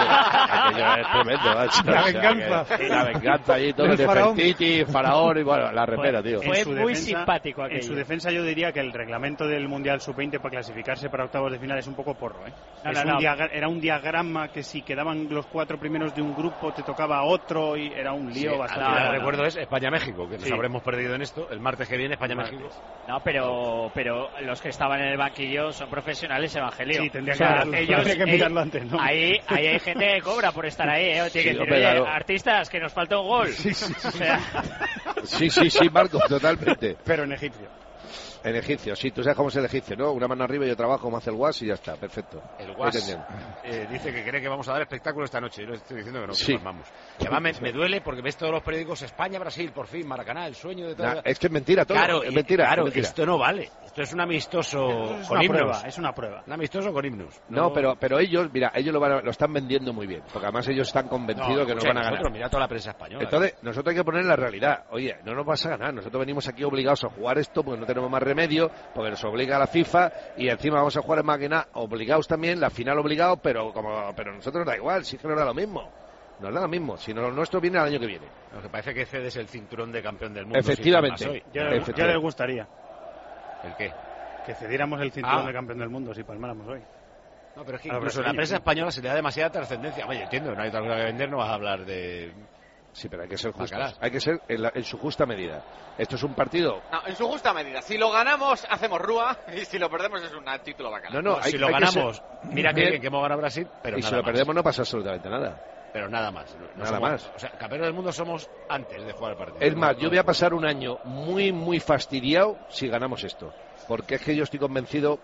es tremendo, macho. La O sea, venganza. que la venganza allí, todo Del el faraón. Nefertiti, faraón y bueno, la remera, tío. Fue En su muy defensa- simpático aquello. En su defensa yo diría que el reglamento del Mundial Sub-20 para clasificarse para octavos de final es un poco porro, ¿eh? No. Era un diagrama que si quedaban los 4 primeros de un grupo te tocaba otro y era un lío bastante... Ahora grande. recuerdo es España-México, que nos Sí. habremos perdido en esto. El martes que viene España-México. No, pero los que estaban en el banquillo son profesionales, Evangelio. Sí, tendría O sea, que mirarlo antes, ¿no? Ahí hay gente que cobra por estar ahí, ¿eh? Tiene Sí, que decir, hombre, oye, claro. artistas, que nos falta un gol. O sea, Sí, Marco, totalmente. Pero en egipcio. En egipcio, sí, tú sabes cómo es el egipcio, ¿no? Una mano arriba y otra abajo, como hace el guas y ya está, perfecto. El Ahí Guas tendrían. dice que cree que vamos a dar espectáculo esta noche. Yo le estoy diciendo que no, que Sí. nos vamos. Y además me duele porque ves todos los periódicos España-Brasil, por fin, Maracaná, el sueño de todo. Nah, es que es mentira todo, Claro, es mentira. claro, es mentira. esto no vale. Esto es un amistoso Es con una himnos. prueba, es una prueba. Un amistoso con himnos. No, pero ellos, mira, ellos lo están vendiendo muy bien, porque además ellos están convencidos que nos escucha, van a ganar. nosotros, mira toda la prensa española. Entonces, nosotros hay que poner la realidad. Oye, no nos vas a ganar. Nosotros venimos aquí obligados a jugar esto porque no tenemos más remedio, porque nos obliga la FIFA y encima vamos a jugar en máquina obligados también, la final obligados, pero nosotros nos da igual, sí que nos da lo mismo. Nos da lo mismo. Si no, lo nuestro viene el año que viene. Lo que parece que cedes el cinturón de campeón del mundo. Efectivamente. si palmas hoy. Ya les gustaría ¿El qué? que cediéramos el cinturón Ah. de campeón del mundo si palmáramos hoy. No, pero es que A los incluso en la brasileños, prensa sí. española se le da demasiada trascendencia. Oye, entiendo, no hay otra cosa que vender, no vas a hablar de... Sí, pero hay que ser justos. Bacalá. Hay que ser en su justa medida. Esto es un partido. No, en su justa medida. Si lo ganamos, hacemos rúa. Y si lo perdemos, es un título bacana. No, si lo hay que ganamos, ser mira que bien. bien que hemos ganado Brasil, pero Y nada si lo más. perdemos no pasa absolutamente nada. Pero nada más. No Nada somos- más. O sea, campeones del mundo somos antes de jugar el partido. Es más, No, yo voy a pasar un año muy, muy fastidiado si ganamos esto. Porque es que yo estoy convencido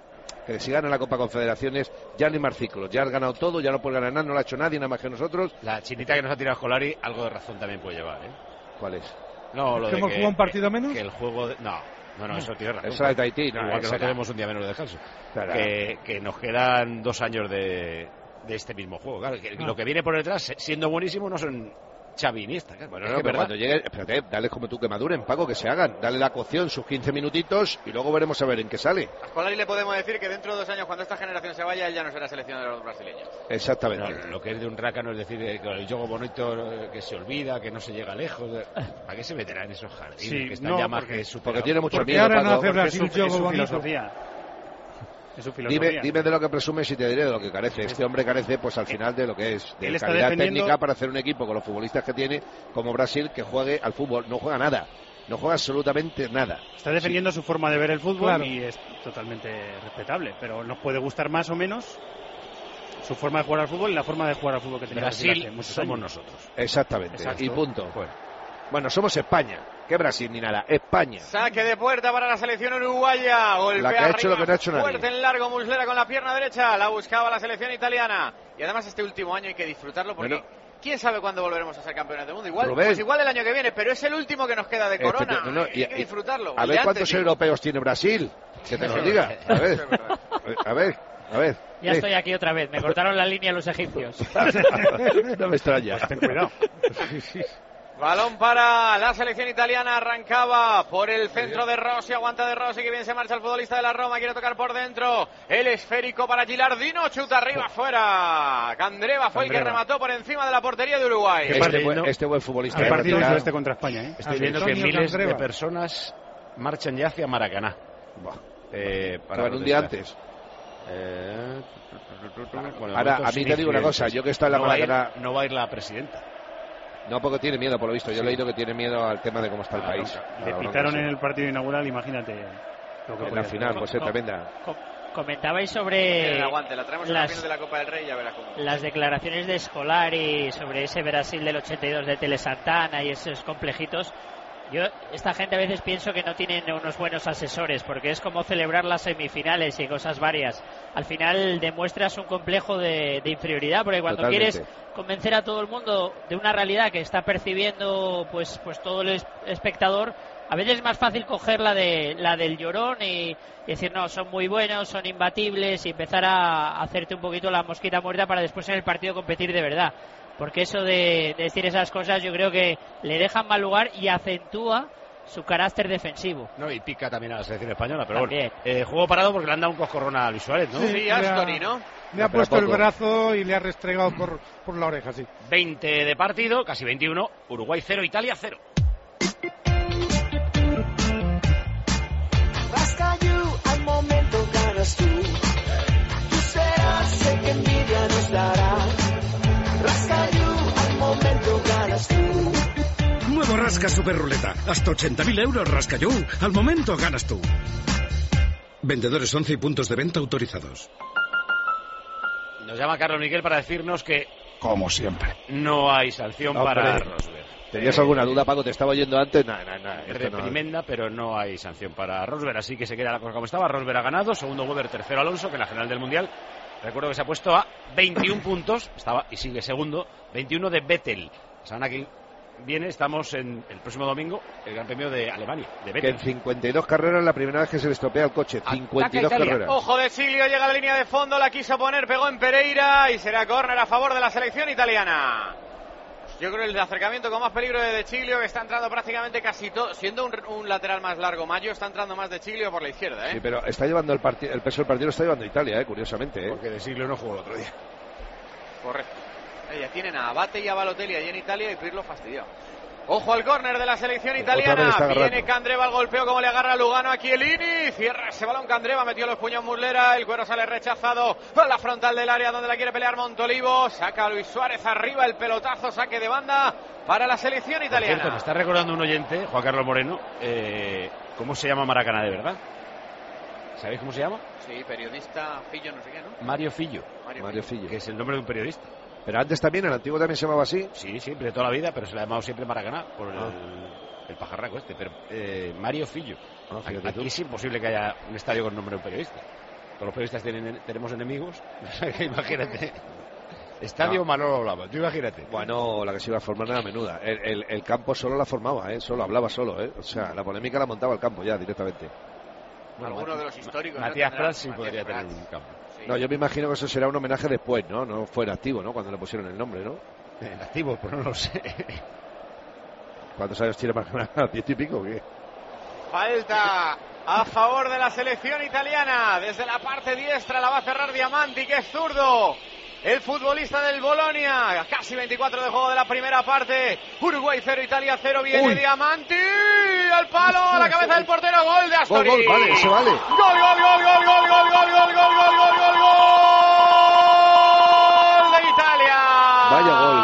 que si gana la Copa Confederaciones ya no hay más ciclos, ya has ganado todo, ya no puedes ganar nada, no lo ha hecho nadie, nada más que nosotros. La chinita que nos ha tirado Scolari, algo de razón también puede llevar, ¿eh? ¿Cuál es? No, lo ¿Que de hemos jugado un partido menos? Que el juego... No, eso tiene razón. Esa de Tahití, no, igual que no tenemos un día menos de descanso. Claro. Que nos quedan 2 años de este mismo juego. Claro, lo que viene por detrás, siendo buenísimo, no son Xavi y Iniesta. Claro. Bueno, pero cuando llegue, espérate, dale como tú que maduren, Paco, que se hagan. Dale la cocción, sus 15 minutitos, y luego veremos a ver en qué sale. A Scolari le podemos decir que dentro de 2 años, cuando esta generación se vaya, él ya no será seleccionador de los brasileños. Exactamente. No, lo que es de un rácano es decir, que el juego bonito que se olvida, que no se llega lejos. ¿Para qué se meterá en esos jardines? Sí, que están no, ya más porque, que superados? Porque tiene mucho porque miedo, ahora Paco. no hace Porque Brasil es su juego bonito. filosofía. Es su filosofía. Dime de lo que presumes y te diré de lo que carece. Este hombre carece, pues al final, de lo que es, de Él está calidad defendiendo... técnica para hacer un equipo con los futbolistas que tiene, como Brasil, que juegue al fútbol. No juega nada. No juega absolutamente nada. Está defendiendo su forma de ver el fútbol, claro, y es totalmente respetable, pero nos puede gustar más o menos su forma de jugar al fútbol y la forma de jugar al fútbol que tenía Brasil hace muchos somos años. nosotros. Exactamente. Exacto. Y punto. Bueno, somos España. ¿Qué Brasil ni nada? España. Saque de puerta para la selección uruguaya. Golpea La que ha hecho arriba, lo que no ha hecho nadie. fuerte en largo, Muslera con la pierna derecha. La buscaba la selección italiana. Y además este último año hay que disfrutarlo porque... Bueno. ¿Quién sabe cuándo volveremos a ser campeones del mundo? Igual, Rubén. pues igual el año que viene, pero es el último que nos queda de corona. Hay que disfrutarlo. A El ver de cuántos antes, digo. europeos tiene Brasil. Que te lo diga. A ver. A ver. Ya estoy aquí otra vez. Me cortaron la línea los egipcios. No me extraña. Ten cuidado. Balón para la selección italiana, arrancaba por el centro de Rossi, aguanta de Rossi, que bien se marcha el futbolista de la Roma, quiere tocar por dentro, el esférico para Gilardino, chuta arriba, fuera, Candreva fue el que remató por encima de la portería de Uruguay. Este buen futbolista. ¿Qué partido hizo este contra España? Estoy viendo que miles de personas marchan ya hacia Maracaná. Para un día antes. Ahora, a mí te digo una cosa, yo que está en la Maracaná... No va a ir la presidenta. No, porque tiene miedo, por lo visto. Yo he leído que tiene miedo al tema de cómo está el país. Le pitaron en el partido inaugural, imagínate lo que en la final, pues es tremenda. Comentabais sobre aguante, la traemos en la final de la Copa del Rey, ya verás cómo. Las declaraciones de Scolari sobre ese Brasil del 82 de Tele Santana y esos complejitos. Yo, esta gente a veces pienso que no tienen unos buenos asesores, porque es como celebrar las semifinales y cosas varias. Al final demuestras un complejo de inferioridad, porque cuando quieres convencer a todo el mundo de una realidad que está percibiendo pues todo el espectador, a veces es más fácil coger la del llorón y decir no, son muy buenos, son imbatibles, y empezar a hacerte un poquito la mosquita muerta para después en el partido competir de verdad. Porque eso de decir esas cosas yo creo que le deja en mal lugar y acentúa su carácter defensivo. No, y pica también a la selección española, pero también. Bueno. Juego parado porque le han dado un coscorrón a Luis Suárez, ¿no? Sí, Astori, ¿no? Le ha puesto el brazo y le ha restregado por la oreja, sí. 20 de partido, casi 21. Uruguay 0, Italia 0. Al momento ganas tú. Tú serás el que envidia nos dará. Al momento ganas tú. Nuevo Rasca Super Ruleta. Hasta 80.000 euros Rascayou. Al momento ganas tú. Vendedores 11 y puntos de venta autorizados. Nos llama Carlos Miguel para decirnos que, como siempre, no hay sanción para Rosberg. ¿Tenías alguna duda, Paco? ¿Te estaba oyendo antes? Reprimenda, pero no hay sanción para Rosberg, así que se queda la cosa como estaba. Rosberg ha ganado, segundo Weber, tercero Alonso, que en la general del Mundial, recuerdo que se ha puesto a 21 puntos, estaba y sigue segundo, 21 de Vettel. La semana que viene estamos en el próximo domingo, el Gran Premio de Alemania, de Vettel. Que en 52 carreras la primera vez que se le estropea el coche. 52 carreras. Ojo de Silvio, llega a la línea de fondo, la quiso poner, pegó en Pereira y será córner a favor de la selección italiana. Yo creo el acercamiento con más peligro de Chiglio, que está entrando prácticamente casi todo, siendo un lateral más largo Mayo, está entrando más de Chiglio por la izquierda, Sí, pero está llevando el peso del partido, lo está llevando Italia, curiosamente. Porque de Chiglio no jugó el otro día. Correcto. Ya tienen a Abate y a Balotelli allí en Italia y Pirlo fastidiado. Ojo al córner de la selección italiana. Viene Candreva al golpeo, como le agarra Lugano a Chiellini. Cierra ese balón Candreva, metió los puños Muslera. El cuero sale rechazado a la frontal del área donde la quiere pelear Montolivo. Saca a Luis Suárez arriba, el pelotazo, saque de banda para la selección italiana. Por cierto, me está recordando un oyente, Juan Carlos Moreno, ¿cómo se llama Maracaná de verdad? ¿Sabéis cómo se llama? Sí, periodista Fillo, no sé qué, ¿no? Mario Fillo. Mario Fillo. Que es el nombre de un periodista. Pero antes también, el antiguo también se llamaba así. Sí, siempre, de toda la vida, pero se le ha llamado siempre Maracaná por el pajarraco este. Pero Mario Fillo. Aquí es imposible que haya un estadio con nombre de un periodista. Todos los periodistas tenemos enemigos. Imagínate. Estadio Manolo hablaba, tú imagínate. Bueno, la que se iba a formar era menuda. El campo solo la formaba, solo hablaba solo, O sea, la polémica la montaba el campo ya directamente. Bueno, alguno de los históricos. Matías Prats sí podría tener un campo. Sí. No, yo me imagino que eso será un homenaje después, ¿no? No fue en activo, ¿no? Cuando le pusieron el nombre, ¿no? En activo, pero no lo sé. ¿Cuántos años tiene Maradona? ¿10 y pico o qué? Falta a favor de la selección italiana. Desde la parte diestra la va a cerrar Diamanti, que es zurdo. El futbolista del Bolonia. Casi 24 de juego de la primera parte. Uruguay 0, Italia 0. Viene Diamanti. Al palo, a la cabeza del portero. Gol de Astori. Gol, vale, ese vale. Gol, gol, gol, gol, gol, gol, gol, gol, gol, gol, gol, gol, gol de Italia. Vaya gol.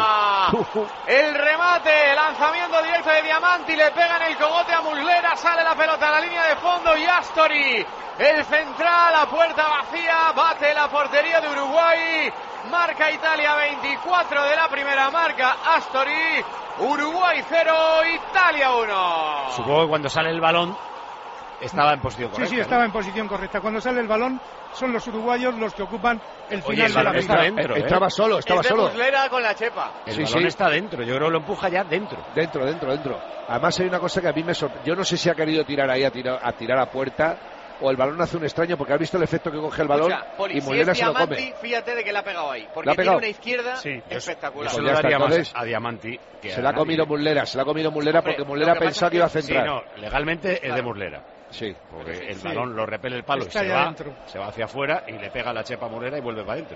El remate, lanzamiento directo de Diamanti, le pega en el cogote a Muslera, sale la pelota a la línea de fondo y Astori, el central, a puerta vacía, bate la portería de Uruguay, marca Italia 24 de la primera, marca Astori, Uruguay 0, Italia 1. Supongo que cuando sale el balón estaba en posición correcta. Sí, estaba en posición correcta. Cuando sale el balón son los uruguayos los que ocupan el final de la está pista. dentro, Estaba solo, estaba solo. Muslera con la chepa. El balón está dentro, yo creo que lo empuja ya dentro. Dentro. Además hay una cosa que a mí me sorprende. Yo no sé si ha querido tirar ahí a tirar a puerta o el balón hace un extraño porque has visto el efecto que coge el balón. Escucha, Poli, y Muslera se lo come. Fíjate de que le ha pegado ahí, porque ¿Le ha pegado? tiene una izquierda espectacular. Eso Ya lo daría está, más entonces, a Diamanti que se la ha comido Muslera, porque Muslera pensaba que iba a centrar. Sí, no, legalmente es de Muslera. Sí, porque el balón lo repele el palo y se va hacia afuera y le pega la chepa a Muslera y vuelve para adentro.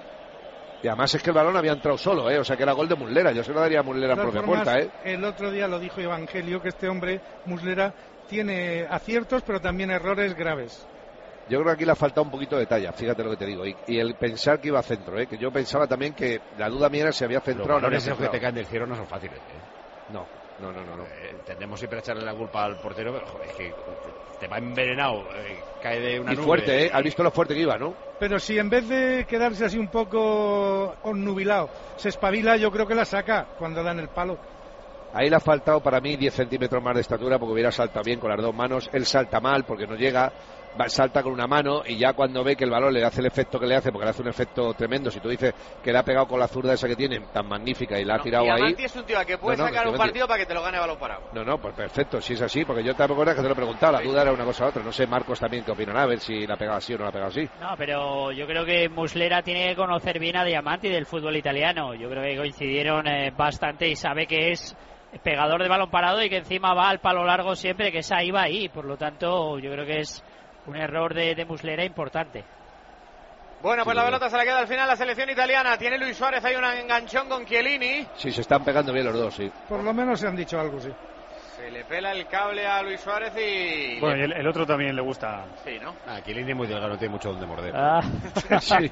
Y además es que el balón había entrado solo, o sea que era gol de Muslera. Yo se lo daría a Muslera en propia puerta, El otro día lo dijo Evangelio, que este hombre, Muslera, tiene aciertos pero también errores graves. Yo creo que aquí le ha faltado un poquito de talla, fíjate lo que te digo. Y el pensar que iba a centro, que yo pensaba también que la duda mía era si había centrado o no había Los balones centrado. que te caen del cielo no son fáciles. No. Tendemos siempre a echarle la culpa al portero, pero joder, es que te va envenenado, cae de una y nube. fuerte, has visto lo fuerte que iba, ¿no? Pero si en vez de quedarse así un poco onnubilado, se espabila, yo creo que la saca cuando dan el palo. Ahí le ha faltado para mí 10 centímetros más de estatura porque hubiera saltado bien con las dos manos. Él salta mal porque no llega, salta con una mano y ya cuando ve que el balón le hace el efecto que le hace, porque le hace un efecto tremendo, si tú dices que le ha pegado con la zurda esa que tiene tan magnífica y la ha tirado ahí. Diamanti es un tío que puede sacar un partido para que te lo gane balón parado. No, pues perfecto, si es así, porque yo tampoco era que te lo he preguntado, la duda era una cosa u otra. No sé, Marcos también qué opinará, a ver si la ha pegado así o no la ha pegado así. No, pero yo creo que Muslera tiene que conocer bien a Diamanti del fútbol italiano. Yo creo que coincidieron bastante y sabe que es pegador de balón parado y que encima va al palo largo siempre, que esa iba ahí. Por lo tanto, yo creo que es un error de Muslera importante. Bueno, pues la pelota se la queda al final la selección italiana. Tiene Luis Suárez ahí un enganchón con Chiellini. Sí, se están pegando bien los dos, sí. Por lo menos se han dicho algo, sí. Se le pela el cable a Luis Suárez y... Bueno, y el otro también le gusta. Sí, ¿no? Chiellini es muy delgado, no tiene mucho donde morder. Sí.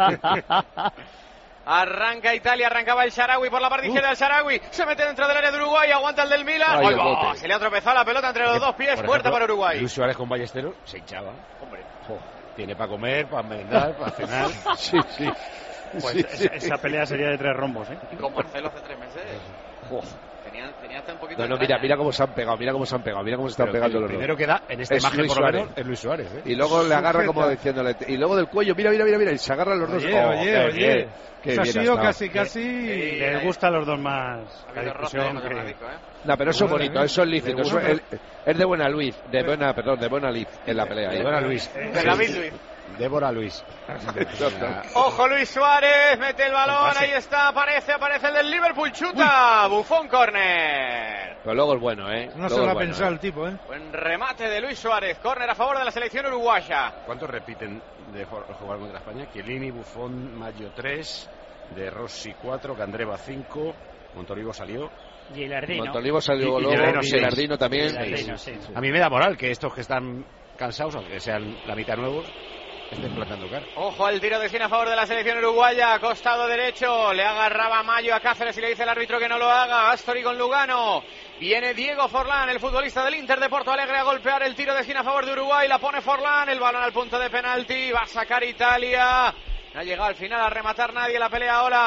Arranca Italia, arrancaba el Shaarawy por la parte izquierda del Shaarawy, se mete dentro del área de Uruguay, aguanta el del Milan. Se le ha tropezado la pelota entre los dos pies, puerta para Uruguay. Luis Suárez con Ballesteros se hinchaba. Hombre, tiene para comer, para merendar, para cenar. Sí. Pues esa pelea sería de 3 rombos, Y con Marcelo hace 3 meses. Tenía hasta un poquito mira cómo se han pegado, mira cómo se están pegando los dos. El primero que da en esta imagen por lo menos es Luis Suárez. Y luego le agarra como diciéndole, y luego del cuello, mira, y se agarran los dos. Oye. Qué ha sido casi. Les gusta a los dos más la discusión. No, pero eso es bonito, eso es lícito. Es de buena Luis, de buena Liz en la pelea. De buena Luis. De David Luis. Débora Luis. Ojo Luis Suárez, mete el balón, ahí está, aparece el del Liverpool, chuta, Buffon corner. Pero luego es bueno, No se lo ha pensado el tipo, Buen remate de Luis Suárez, corner a favor de la selección uruguaya. ¿Cuántos repiten de jugar contra España? Chiellini, Buffon, Maggio 3, De Rossi 4, Candreva 5, Montolivo salió. Gilardino. Montolivo salió luego, Gilardino también. Sí. A mí me da moral que estos que están cansados, aunque sean la mitad nuevos, estén plantando cara. Ojo al tiro de esquina a favor de la selección uruguaya, costado derecho, le agarraba Mayo a Cáceres y le dice el árbitro que no lo haga. Astori con Lugano, viene Diego Forlán, el futbolista del Inter de Porto Alegre, a golpear el tiro de esquina a favor de Uruguay, la pone Forlán, el balón al punto de penalti, va a sacar Italia. No ha llegado al final a rematar nadie la pelea ahora.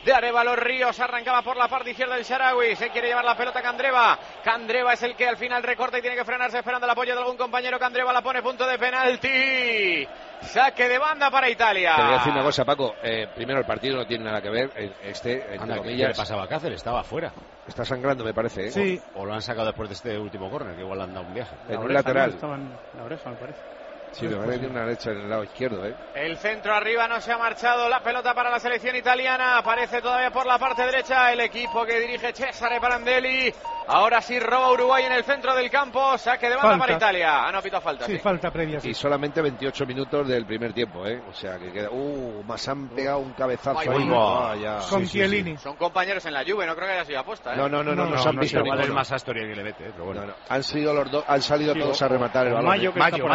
de Arévalo Ríos. Arrancaba por la parte izquierda del Shaarawy. Se quiere llevar la pelota Candreva. Candreva es el que al final recorta y tiene que frenarse esperando el apoyo de algún compañero. Candreva la pone, punto de penalti. Saque de banda para Italia. Te voy a decir una cosa, Paco. Primero, el partido no tiene nada que ver. Entre comillas, ¿qué le pasaba a Cáceres? Estaba afuera. Está sangrando, me parece. Sí. O lo han sacado después de este último córner, que igual han dado un viaje. En un lateral. Estaba en la oreja, me parece. Sí, me parece que tiene una derecha en el lado izquierdo, El centro arriba, no se ha marchado la pelota para la selección italiana. Aparece todavía por la parte derecha el equipo que dirige Cesare Prandelli. Ahora sí roba Uruguay en el centro del campo. Saque de banda para Italia. No pita falta. Sí, falta previa. Sí. Y solamente 28 minutos del primer tiempo, O sea, que queda... más han pegado un cabezazo ahí. Con Chiellini. Son compañeros en la Juve, no creo que haya sido aposta, No se han visto. Igual es más Astorias que le mete, pero bueno. Han sido los dos, han salido todos a rematar el balón. Mayo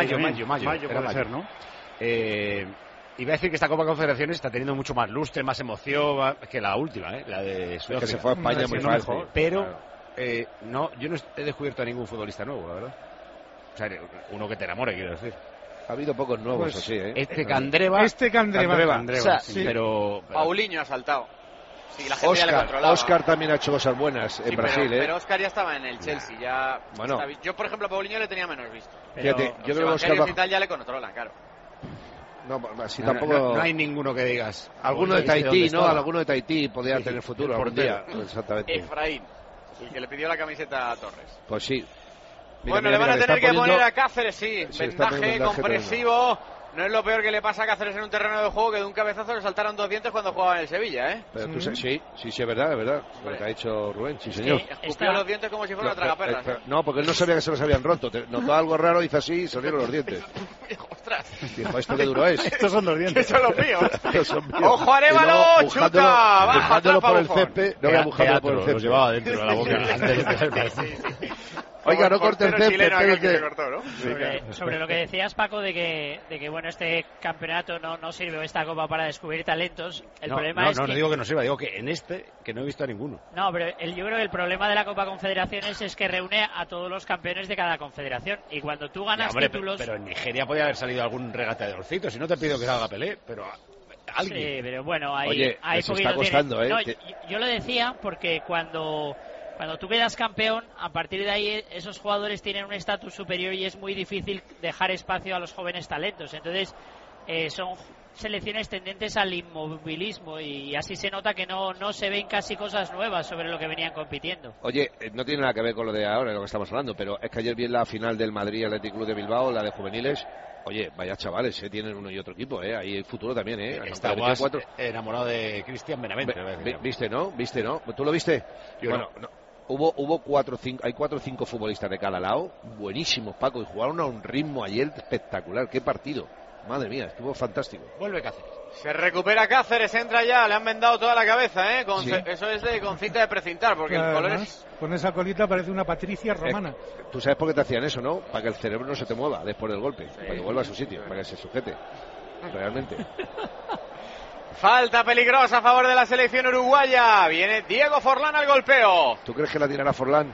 puede ser, ¿no? Iba a decir que esta Copa Confederaciones está teniendo mucho más lustre, más emoción que la última, la de Sudáfrica. Que se fue a España muy fácil. Pero yo no he descubierto a ningún futbolista nuevo, la verdad. O sea, uno que te enamore, quiero decir. Ha habido pocos nuevos, pues, así, Candreva. Candreva. O sea, sí. Pero Paulinho ha saltado. Sí, la gente ya le controlaba. Oscar también ha hecho cosas buenas en Brasil, pero Oscar ya estaba en el Chelsea, ya. Bueno. Yo, por ejemplo, a Paulinho le tenía menos visto. Fíjate, yo creo que Oscar y tal ya le controlan, claro. No, así tampoco. No hay ninguno que digas. Alguno de Tahití, ¿no? Alguno de Tahití podría tener futuro algún día. Exactamente. Efraín, el que le pidió la camiseta a Torres. Pues sí. Le van a tener que poner a Cáceres, sí. Vendaje compresivo. No es lo peor que le pasa a Cáceres en un terreno de juego, que de un cabezazo le saltaron 2 dientes cuando jugaba en el Sevilla, Pero tú sí, es verdad, Lo que ha hecho Rubén, sí, señor. Escupió los dientes como si fuera una tragaperras. No, porque él no sabía que se los habían roto. Notó algo raro, hizo así y salieron los dientes. ¡Ostras! Dijo, ¿esto qué duro es? Estos son los dientes. Estos son los míos. ¡Ojo, Arévalo! ¡Chuta! Bajándolo por el césped. No voy a bujándolo por el césped. Lo llevaba dentro de la boca antes de Oiga, no corte el césped. Sobre lo que decías, Paco, de que bueno, este campeonato no sirve, o esta copa, para descubrir talentos. El problema es que... No digo que no sirva, digo que en que no he visto a ninguno. No, pero yo creo que el problema de la Copa Confederaciones es que reúne a todos los campeones de cada confederación. Y cuando tú ganas títulos... Pero en Nigeria podía haber salido algún regateadorcito. Si no te pido que salga Pelé, pero... alguien. Sí, pero bueno, hay les está costando, No, yo lo decía porque cuando tú quedas campeón, a partir de ahí esos jugadores tienen un estatus superior y es muy difícil dejar espacio a los jóvenes talentos. Entonces son selecciones tendentes al inmovilismo y así se nota que no se ven casi cosas nuevas sobre lo que venían compitiendo. Oye, no tiene nada que ver con lo de ahora, de lo que estamos hablando, pero es que ayer vi la final del Madrid Athletic Club de Bilbao, la de juveniles. Oye, vaya chavales, tienen uno y otro equipo, ahí hay futuro también, Está enamorado de Cristian Benavente. ¿Viste, no? ¿Tú lo viste? Yo bueno, no. Hubo 4 o 5 futbolistas de cada lado, buenísimos, Paco, y jugaron a un ritmo ayer espectacular. Qué partido, madre mía, estuvo fantástico. Vuelve Cáceres. Se recupera Cáceres, entra ya, le han vendado toda la cabeza, Sí. Eso es con cinta de precintar, porque el color es... Con esa colita parece una Patricia romana. Tú sabes por qué te hacían eso, ¿no? Para que el cerebro no se te mueva después del golpe, para que vuelva a su sitio, para que se sujete, realmente. Falta peligrosa a favor de la selección uruguaya. Viene Diego Forlán al golpeo. ¿Tú crees que la tirará Forlán?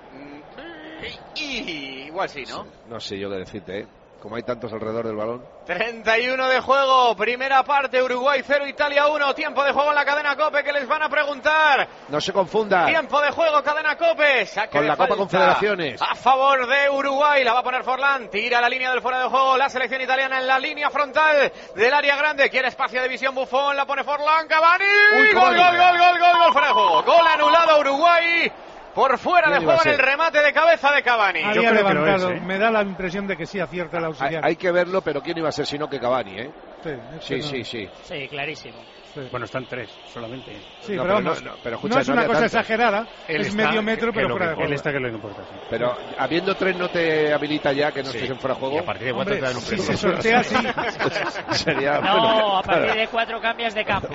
Igual sí, ¿no? No sé yo qué decirte, Como hay tantos alrededor del balón. 31 de juego, primera parte, Uruguay 0, Italia 1. Tiempo de juego en la cadena COPE, que les van a preguntar. No se confunda. Tiempo de juego, cadena COPE. Con la Copa Confederaciones. A favor de Uruguay, la va a poner Forlán. Tira la línea del fuera de juego, la selección italiana en la línea frontal del área grande. Quiere espacio de visión, Buffon, la pone Forlán, Cavani. Gol, fuera de juego. Gol anulado a Uruguay. Por fuera de juego en el remate de cabeza de Cavani. Había levantado, me da la impresión de que sí acierta el auxiliar. Hay que verlo, pero ¿quién iba a ser sino que Cavani, Sí. Sí, clarísimo. Sí. Bueno, están 3 solamente. Sí, pero vamos, no es una cosa exagerada, es medio metro, pero fuera de juego. Él está que lo importa, sí. Pero habiendo 3 no te habilita ya que no estés en fuera de juego. Y a partir de 4 te dan un si se sortea así. Sería, a partir de 4 cambias de campo.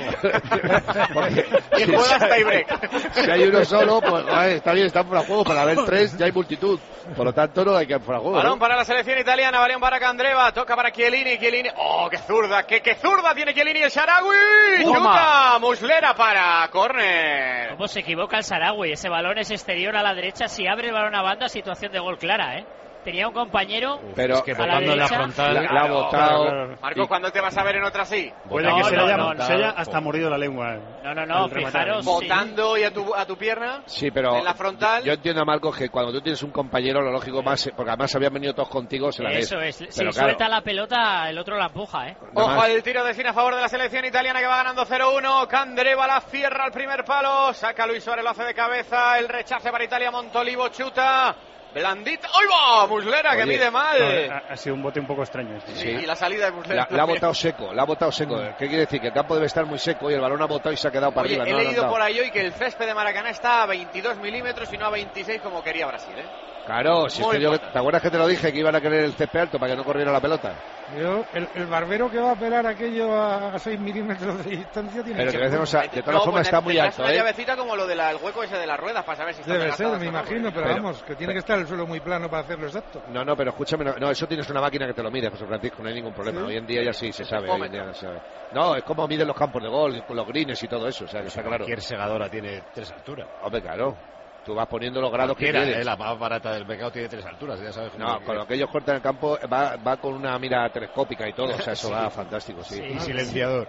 Y juegas tiebreak. Si hay uno solo, pues está bien, está fuera de juego. Para ver 3 ya hay multitud. Por lo tanto, no hay que ir fuera de juego. Balón para la selección italiana, balón para Candreva, toca para Chiellini. ¡Oh, qué zurda! ¡Qué zurda tiene Chiellini, el Shaarawy! ¡Chuta! Muslera para córner. ¿Cómo se equivoca el Shaarawy? Ese balón es exterior a la derecha. Si abre el balón a banda, situación de gol clara, tenía un compañero pero es que a la botando en la derecha. frontal la ha botado. Claro. Marco, ¿cuándo te vas a ver en otra así? Puede que se haya hasta mordido la lengua. No, fijaros. Botando y a tu pierna. Sí, pero en la frontal. Yo entiendo a Marcos que cuando tú tienes un compañero, lo lógico más, porque además habían venido todos contigo, se la ves. Eso es. Pero Si claro, suelta la pelota, el otro la empuja, Ojo al tiro de esquina a favor de la selección italiana que va ganando 0-1. Candreva la cierra al primer palo. Saca Luis Suárez, lo hace de cabeza. El rechace para Italia. Montolivo chuta. Blandita. ¡Ay, va! Muslera, que mide mal. Ha sido un bote un poco extraño. Sí, y la salida de Muslera. La ha botado seco, ¿Qué quiere decir? Que el campo debe estar muy seco y el balón ha botado y se ha quedado para arriba. He leído por ahí hoy que el césped de Maracaná está a 22 milímetros y no a 26 como quería Brasil, Claro, si es que ¿te acuerdas que te lo dije que iban a querer el césped alto para que no corriera la pelota? El barbero que va a pelar aquello a 6 milímetros de distancia tiene pero que ser. De todas formas está muy alto, una llavecita como lo del hueco ese de las ruedas para saber si está debe ser, me imagino, pero vamos, que tiene que estar el suelo muy plano para hacerlo exacto. No, pero escúchame, no, eso tienes una máquina que te lo mide, José Francisco, no hay ningún problema. ¿Sí? Hoy en día ya sí se sabe. Hoy en día se sabe. No, es como miden los campos de gol, con los greens y todo eso, o sea, que está claro. Cualquier segadora tiene 3 alturas. Hombre, claro. Tú vas poniendo los grados que quieres. La más barata del mercado tiene 3 alturas, ya sabes. No, con lo que ellos cortan el campo va con una mira telescópica y todo, o sea, eso va fantástico, sí. Y silenciador.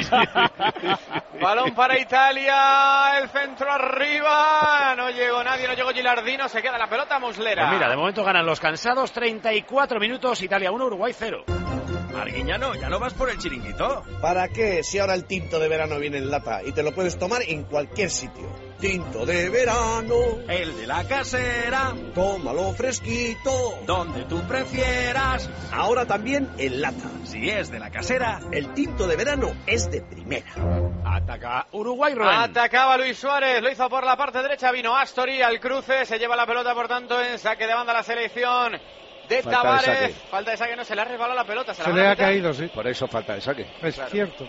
Balón para Italia, el centro arriba, no llegó nadie, no llegó Gilardino, se queda la pelota Muslera. Pues mira, de momento ganan los cansados, 34 minutos, Italia 1, Uruguay 0. Arguiñano, ¿ya no vas por el chiringuito? ¿Para qué? Si ahora el tinto de verano viene en lata y te lo puedes tomar en cualquier sitio. Tinto de verano, el de la casera, tómalo fresquito, donde tú prefieras. Ahora también en lata. Si es de la casera, el tinto de verano es de primera. Ataca Uruguay, Rubén. Atacaba Luis Suárez, lo hizo por la parte derecha, vino Astori al cruce, se lleva la pelota por tanto en saque de banda la selección de Tavares. Falta de saque, no, se le ha resbalado la pelota. Se le ha caído, sí. Por eso falta de saque. Es cierto.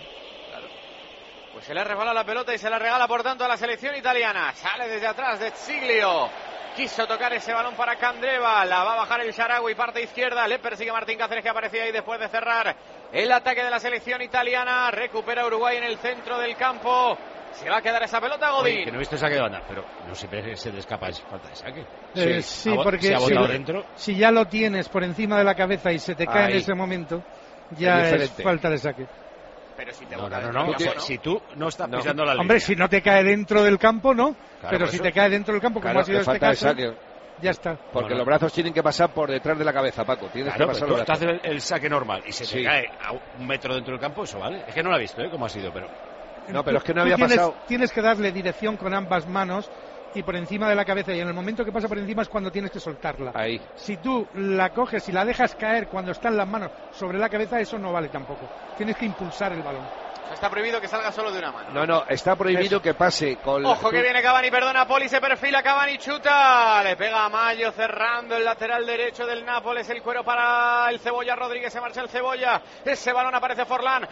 Pues se le ha resbalado la pelota y se la regala por tanto a la selección italiana. Sale desde atrás de Ziglio. Quiso tocar ese balón para Candreva. La va a bajar el Shaarawy, parte izquierda. Le persigue Martín Cáceres, que aparecía ahí después de cerrar el ataque de la selección italiana. Recupera Uruguay en el centro del campo. Se va a quedar esa pelota, Godín. Oye, que no he visto saque de banda, pero no siempre se le escapa esa falta de saque. Sí, porque si ya lo tienes por encima de la cabeza y se te cae en ese momento, ya es falta de saque. Pero si te no. Si tú no estás pisando la línea. Hombre, si no te cae dentro del campo, no. Claro, pero si te cae dentro del campo, como ha sido este caso, ya está. Porque los brazos tienen que pasar por detrás de la cabeza, Paco. Tienes que pasar los brazos. Tú haces el saque normal y se te cae a 1 metro dentro del campo, eso vale. Es que no lo he visto, cómo ha sido, pero... No, pero es que no había pasado... Tienes que darle dirección con ambas manos y por encima de la cabeza, y en el momento que pasa por encima es cuando tienes que soltarla. Ahí. Si tú la coges y la dejas caer cuando están las manos sobre la cabeza, eso no vale tampoco. Tienes que impulsar el balón. Está prohibido que salga solo de una mano. No, está prohibido que pase con... Ojo que viene Cavani, perdona, Poli se perfila, Cavani chuta, le pega a Mayo cerrando el lateral derecho del Nápoles, el cuero para el Cebolla, Rodríguez, se marcha el Cebolla, ese balón aparece Forlán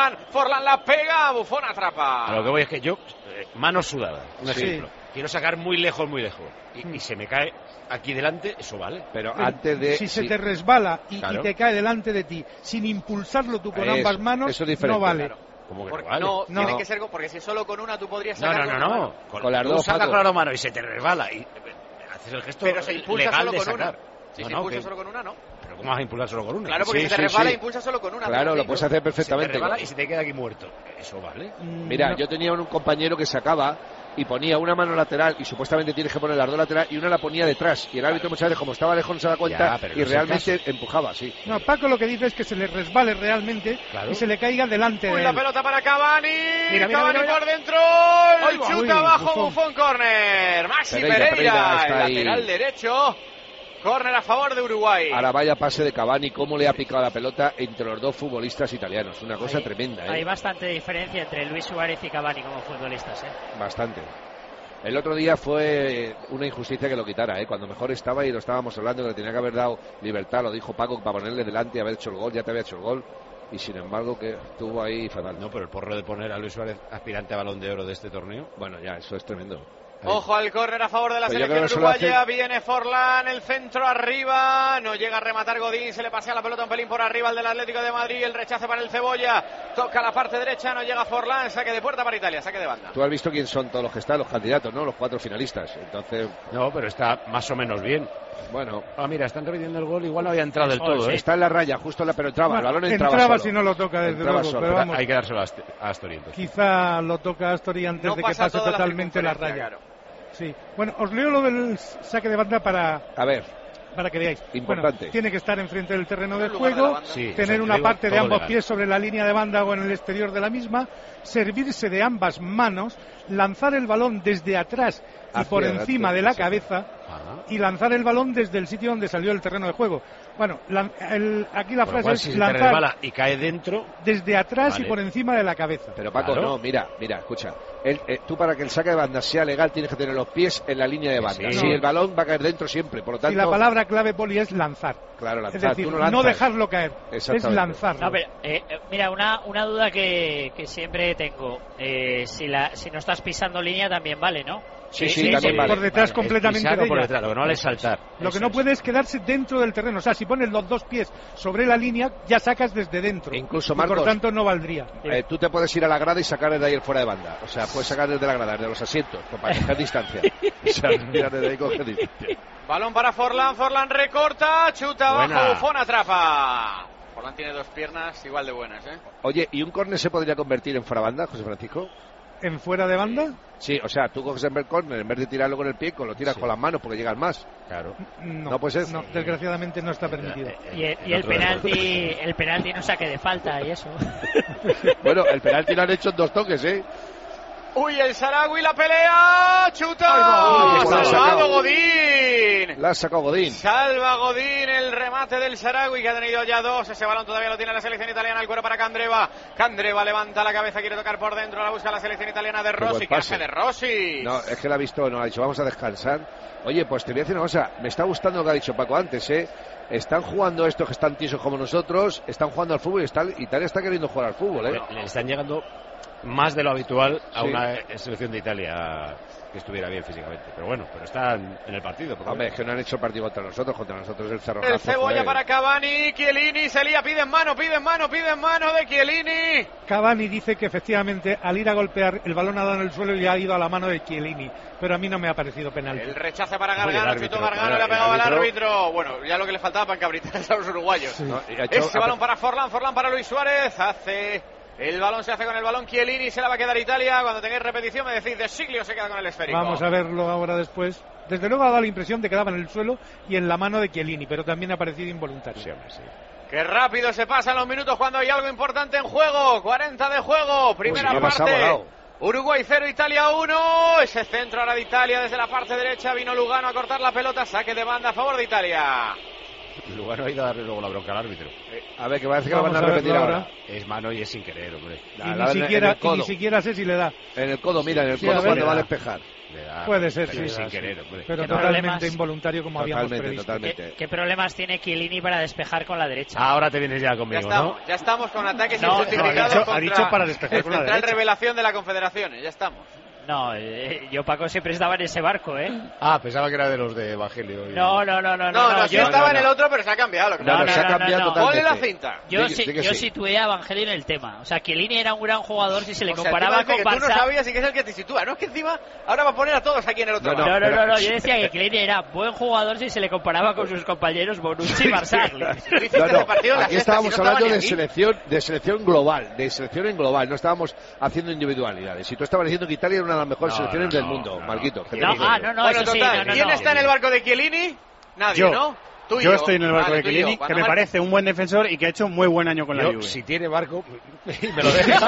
la pega, Buffon atrapa. A lo que voy es que yo, manos sudadas, un ejemplo, quiero sacar muy lejos y se me cae aquí delante, eso vale. Pero antes de... Si se te resbala y te cae delante de ti sin impulsarlo tú con ambas manos, eso es no vale. Claro. Como que vale. No, tiene que ser porque si solo con una tú podrías sacar No. Con las dos sacas con la mano y se te resbala y haces el gesto pero se impulsa legal solo de con sacar. una. Si se impulsa solo con una, no. Pero ¿cómo vas a impulsar solo con una? Claro, porque si te resbala impulsa solo con una. Claro, lo puedes hacer perfectamente. Se te resbala y se te queda aquí muerto. Eso vale. Mira, yo tenía un compañero que sacaba y ponía una mano lateral y supuestamente tienes que poner las dos laterales y una la ponía detrás y el árbitro muchas veces como estaba lejos no se da cuenta y realmente empujaba, sí. No, Paco lo que dice es que se le resbale realmente y se le caiga delante de él. La pelota para Cavani, Cavani por dentro, el chuta abajo, Buffon, córner, Maxi Pereira, el lateral derecho. Córner a favor de Uruguay. Ahora vaya pase de Cavani, cómo le ha picado la pelota entre los dos futbolistas italianos. Una cosa tremenda. Hay bastante diferencia entre Luis Suárez y Cavani como futbolistas. Bastante. El otro día fue una injusticia que lo quitara, cuando mejor estaba y lo estábamos hablando, que le tenía que haber dado libertad, lo dijo Paco, para ponerle delante y haber hecho el gol, ya te había hecho el gol. Y sin embargo que estuvo ahí fatal. No, pero el porro de poner a Luis Suárez aspirante a Balón de Oro de este torneo, bueno, ya, eso es tremendo. Ojo al córner a favor de la selección uruguaya, viene Forlán, el centro arriba, no llega a rematar Godín, se le pasea la pelota un pelín por arriba al del Atlético de Madrid, el rechace para el Cebolla, toca la parte derecha, no llega Forlán, saque de puerta para Italia, saque de banda. Tú has visto quién son todos los que están, los candidatos, ¿no? Los 4 finalistas, entonces... No, pero está más o menos bien. Bueno. Mira, están repitiendo el gol, igual no había entrado del todo, ¿eh? Está en la raya, justo pero entraba, el balón entraba solo. si no lo toca, desde luego, pero vamos. Hay que dárselo a Astori, entonces. Quizá lo toca Astori antes de que pase totalmente la raya. Claro. Sí. Bueno, os leo lo del saque de banda para que veáis. Importante. Bueno, tiene que estar enfrente del terreno de juego, tener una parte de ambos pies sobre la línea de banda o en el exterior de la misma, servirse de ambas manos, lanzar el balón desde atrás y por encima de la cabeza y lanzar el balón desde el sitio donde salió el terreno de juego. Bueno, aquí la frase es lanzar y cae dentro desde atrás y por encima de la cabeza. Pero Paco, no, mira, escucha. Tú para que el saque de banda sea legal tienes que tener los pies en la línea de banda. Si el balón va a caer dentro siempre, por lo tanto... Y la palabra clave, Poli, es lanzar. Claro, lanzar. Es decir, tú no dejarlo caer, es lanzarlo. No, pero, mira, una duda que siempre tengo. Si no estás pisando línea también vale, ¿no? Sí, también vale. Por detrás completamente de ella. Por detrás, lo que no vale es saltar. Lo que no puede es quedarse dentro del terreno. O sea, si pones los dos pies sobre la línea, ya sacas desde dentro. Incluso, Marcos, por tanto, no valdría. Tú te puedes ir a la grada y sacar desde ahí el fuera de banda. O sea, puedes sacar desde la grada, desde los asientos, para coger distancia. O sea, mira, desde ahí coger distancia. Balón para Forlán recorta, chuta abajo, Buffon atrapa. Forlán tiene dos piernas igual de buenas, ¿eh? Oye, ¿y un córner se podría convertir en fuera banda, José Francisco? ¿En fuera de banda? Sí, o sea, tú coges el córner, en vez de tirarlo con el pie, lo tiras con las manos porque llegas más. Claro. No, puede ser. No, desgraciadamente no está permitido. Y el penalti no saque de falta y eso. Bueno, el penalti lo han hecho en 2 toques, ¿eh? Uy, el Sarawi, la pelea, chuta, salvado Godín. La ha sacado Godín. Salva Godín el remate del Sarawi, que ha tenido ya 2. Ese balón todavía lo tiene la selección italiana, el cuero para Candreva. Candreva levanta la cabeza, quiere tocar por dentro, la busca la selección italiana de Rossi. ¿Qué hace de Rossi? No, es que la ha visto, no, ha dicho, vamos a descansar. Oye, pues te voy a decir una cosa, me está gustando lo que ha dicho Paco antes, ¿eh? Están jugando estos que están tiesos como nosotros, están jugando al fútbol y Italia está queriendo jugar al fútbol, ¿eh? Le están llegando más de lo habitual a una selección de Italia que estuviera bien físicamente, pero bueno, están en el partido. Hombre, es que no han hecho el partido contra nosotros el Cerro. El Cebolla para Cavani, Chiellini, se lía, piden mano de Chiellini. Cavani dice que efectivamente al ir a golpear el balón ha dado en el suelo y ha ido a la mano de Chiellini, pero a mí no me ha parecido penalti. El rechace para Gargano, chutó Gargano, le ha pegado al árbitro. Bueno, ya lo que le faltaba para encabritar a los uruguayos. Sí. Ese balón para Forlán para Luis Suárez, el balón se hace con el balón Chiellini, se la va a quedar Italia. Cuando tengáis repetición me decís, De Siglio se queda con el esférico. Vamos a verlo ahora después. Desde luego ha dado la impresión de que daba en el suelo y en la mano de Chiellini, pero también ha parecido involuntario. Sí. Qué rápido se pasan los minutos cuando hay algo importante en juego. 40 de juego, primera parte. Uruguay 0, Italia 1. Ese centro ahora de Italia desde la parte derecha. Vino Lugano a cortar la pelota, saque de banda a favor de Italia. Lugano ha ido a darle luego la bronca al árbitro. A ver, que parece que lo van a repetir ahora. Es mano y es sin querer, hombre. Ni siquiera sé si le da. En el codo, mira, en el codo cuando va a despejar. Puede ser, sí. Sin querer, hombre. Pero totalmente involuntario como habíamos previsto. Totalmente. ¿Qué problemas tiene Chiellini para despejar con la derecha? Ahora te vienes ya conmigo, ya estamos con ataques injustificados contra ha dicho para despejar con la derecha. Central revelación de la Confederación, ya estamos. No, yo Paco siempre estaba en ese barco, ¿eh? Pensaba que era de los de Evangelio. No, yo estaba en el otro, pero se ha cambiado. Se ha cambiado totalmente. Ponle la cinta. Yo situé a Evangelio en el tema. O sea, Chiellini era un gran jugador si se le comparaba con Barça. Tú no sabías y que es el que te sitúa, ¿no? Es que encima ahora va a poner a todos aquí en el otro lado. No, yo decía que Chiellini era buen jugador si se le comparaba con sus compañeros Bonucci y Barzagli. Aquí estábamos hablando de selección global, en global, no estábamos haciendo individualidades. Y tú estabas diciendo que Italia era una de las mejores selecciones del mundo, Marquito. ¿Quién está en el barco de Chiellini? Nadie, ¿no? Yo estoy en el barco de Chiellini, que me parece un buen defensor y que ha hecho un muy buen año con la Juve. Si tiene barco, me lo deje.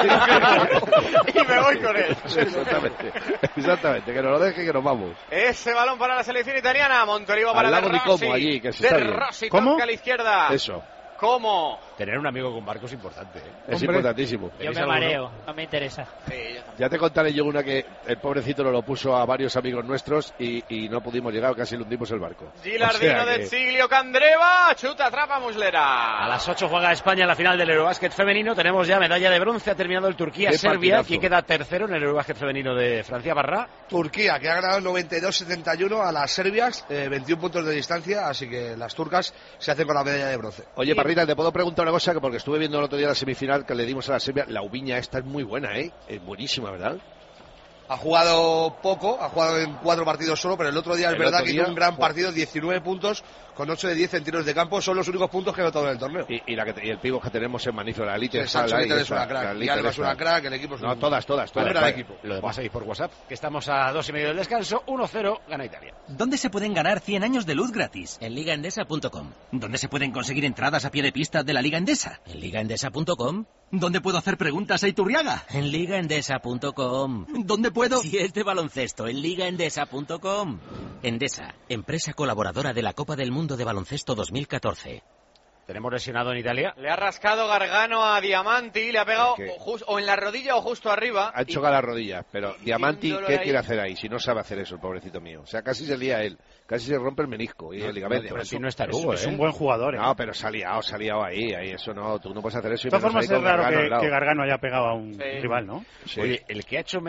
Y me voy con él. Exactamente, que nos lo deje y que nos vamos. Ese balón para la selección italiana, Montolivo para De Rossi. Allí, que se de Rossi, toca a la izquierda. Eso. ¿Cómo? Tener un amigo con barco es importante, ¿eh? Es importantísimo. Yo me mareo, no me interesa. Ya te contaré yo una que el pobrecito nos lo puso a varios amigos nuestros y no pudimos llegar, casi le hundimos el barco. Gilardino de Siglio, Candreva, chuta, atrapa Muslera. A las 8 juega España en la final del Eurobásquet femenino. Tenemos ya medalla de bronce, ha terminado el Turquía-Serbia. ¿Quién queda tercero en el Eurobásquet femenino de Francia, Barra? Turquía, que ha ganado 92-71 a las serbias, 21 puntos de distancia, así que las turcas se hacen con la medalla de bronce. Oye, Parrita, te puedo preguntar una cosa, que porque estuve viendo el otro día la semifinal que le dimos a la Serbia. La Ubiña esta es muy buena, ¿eh? Es buenísima, ¿verdad? Ha jugado poco, ha jugado en 4 partidos solo, pero el otro día es verdad que hizo un gran partido, 19 puntos con 8 de 10 en tiros de campo, son los únicos puntos que ha notado en el torneo. Y el pívot que tenemos es magnífico, la Elite es una crack, y Alba es una crack, el equipo es un... todas. Equipo. Lo demás ahí por WhatsApp, que estamos a 2:30 del descanso, 1-0, gana Italia. ¿Dónde se pueden ganar 100 años de luz gratis? En ligaendesa.com. ¿Dónde se pueden conseguir entradas a pie de pista de la Liga Endesa? En ligaendesa.com. ¿Dónde puedo hacer preguntas a Iturriaga? En ligaendesa.com. ¿Dónde puedo...? Si es de baloncesto, en ligaendesa.com. Endesa, empresa colaboradora de la Copa del Mundo de Baloncesto 2014. Tenemos lesionado en Italia. Le ha rascado Gargano a Diamanti, le ha pegado o en la rodilla o justo arriba. Ha chocado la rodilla, pero Diamanti, ¿qué quiere hacer ahí? Si no sabe hacer eso, el pobrecito mío. O sea, casi se lía él, casi se rompe el menisco y el ligamento. No está Lugo, es un buen jugador. No, pero se ha liado ahí, eso no, tú no puedes hacer eso. De todas formas es raro que Gargano haya pegado a un rival, ¿no? Sí. Oye, el que ha hecho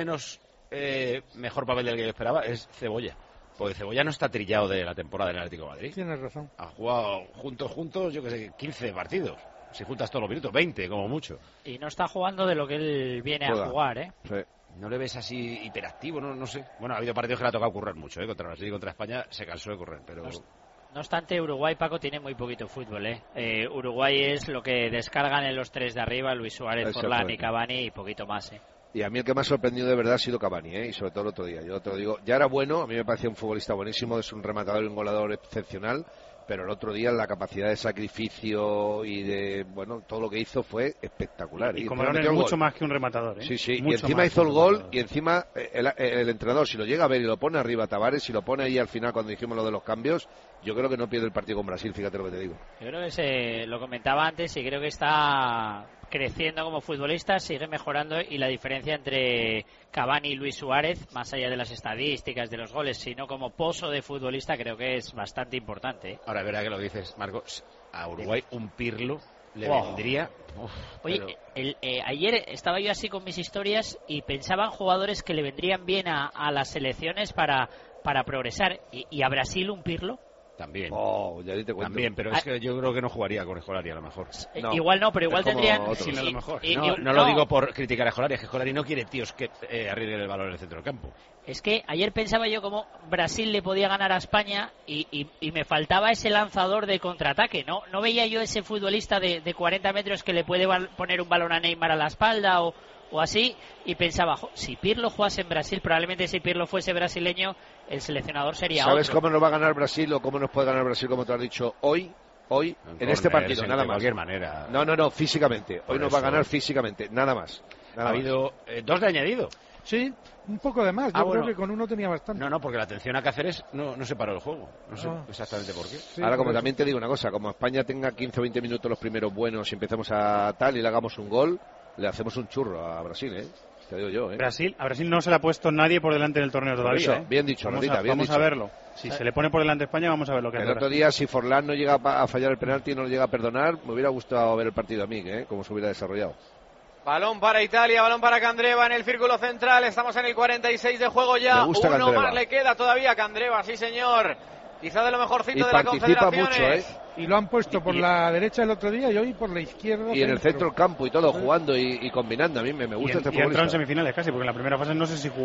mejor papel del que yo esperaba es Cebolla. Porque Cebolla no está trillado de la temporada del Atlético de Madrid. Tienes razón. Ha jugado juntos, yo que sé, 15 partidos. Si juntas todos los minutos, 20 como mucho. Y no está jugando de lo que él viene a jugar, ¿eh? Sí. No le ves así hiperactivo, no sé. Bueno, ha habido partidos que le ha tocado correr mucho, ¿eh? Contra Brasil y contra España se cansó de correr, pero... No obstante, Uruguay, Paco, tiene muy poquito fútbol, ¿eh? Uruguay es lo que descargan en los 3 de arriba, Luis Suárez, Forlán y Cavani, y poquito más, ¿eh? Y a mí el que me ha sorprendido de verdad ha sido Cavani, y sobre todo el otro día. Yo te lo digo, ya era bueno, a mí me parecía un futbolista buenísimo, es un rematador y un goleador excepcional, pero el otro día la capacidad de sacrificio y de, todo lo que hizo fue espectacular. Y como es mucho más que un rematador, ¿eh? Sí, y encima hizo el gol, y encima el entrenador, si lo llega a ver y lo pone arriba a Tavares, si lo pone ahí al final cuando dijimos lo de los cambios, yo creo que no pierde el partido con Brasil, fíjate lo que te digo. Yo creo que lo comentaba antes y creo que está creciendo como futbolista, sigue mejorando, y la diferencia entre Cavani y Luis Suárez, más allá de las estadísticas, de los goles, sino como pozo de futbolista, creo que es bastante importante, ¿eh? Ahora, verá que lo dices, Marcos, a Uruguay un Pirlo le vendría... Oye, ayer estaba yo así con mis historias y pensaba en jugadores que le vendrían bien a las selecciones para progresar, y a Brasil un Pirlo. También. Ya te cuento. También, pero es que yo creo que no jugaría con Scolari a lo mejor. No. Igual no, pero igual tendrían... a lo mejor. No lo digo por criticar a Scolari, es que Scolari no quiere tíos que arriesguen el balón en el centro del campo. Es que ayer pensaba yo cómo Brasil le podía ganar a España y me faltaba ese lanzador de contraataque. No veía yo ese futbolista de 40 metros que le puede poner un balón a Neymar a la espalda o así, y pensaba, si Pirlo jugase en Brasil, probablemente si Pirlo fuese brasileño, el seleccionador sería ¿Sabes otro. cómo nos va a ganar Brasil o cómo nos puede ganar Brasil, como te has dicho, hoy en este partido, nada más? De cualquier manera. No, físicamente. Hoy nos va a ganar físicamente, nada más. Ha habido 2 de añadido. Sí, un poco de más. Yo creo que con uno tenía bastante. No, porque la atención a Cáceres no se paró el juego. No sé exactamente por qué. Sí, ahora, como también te digo una cosa, como España tenga 15 o 20 minutos los primeros buenos y empecemos a tal y le hagamos un gol, le hacemos un churro a Brasil, ¿eh? Te digo yo, ¿eh? A Brasil no se le ha puesto nadie por delante del torneo todavía. Eso, ¿eh? bien dicho, Rosita, bien dicho. Vamos a verlo. Si se le pone por delante a España, vamos a ver lo que hace. El otro día, si Forlán no llega a fallar el penalti y no lo llega a perdonar, me hubiera gustado ver el partido a mí, ¿eh? Cómo se hubiera desarrollado. Balón para Italia, balón para Candreva en el círculo central. Estamos en el 46 de juego ya. Uno Candreva. más le queda todavía. Candreva, sí señor. Quizá de lo mejorcito de la Confederaciones. Mucho, ¿eh? Y lo han puesto por la derecha el otro día y hoy por la izquierda. Y en el centro del campo y todo, jugando y combinando. A mí me gusta este futbolista. Y entró en semifinales casi, porque en la primera fase no sé si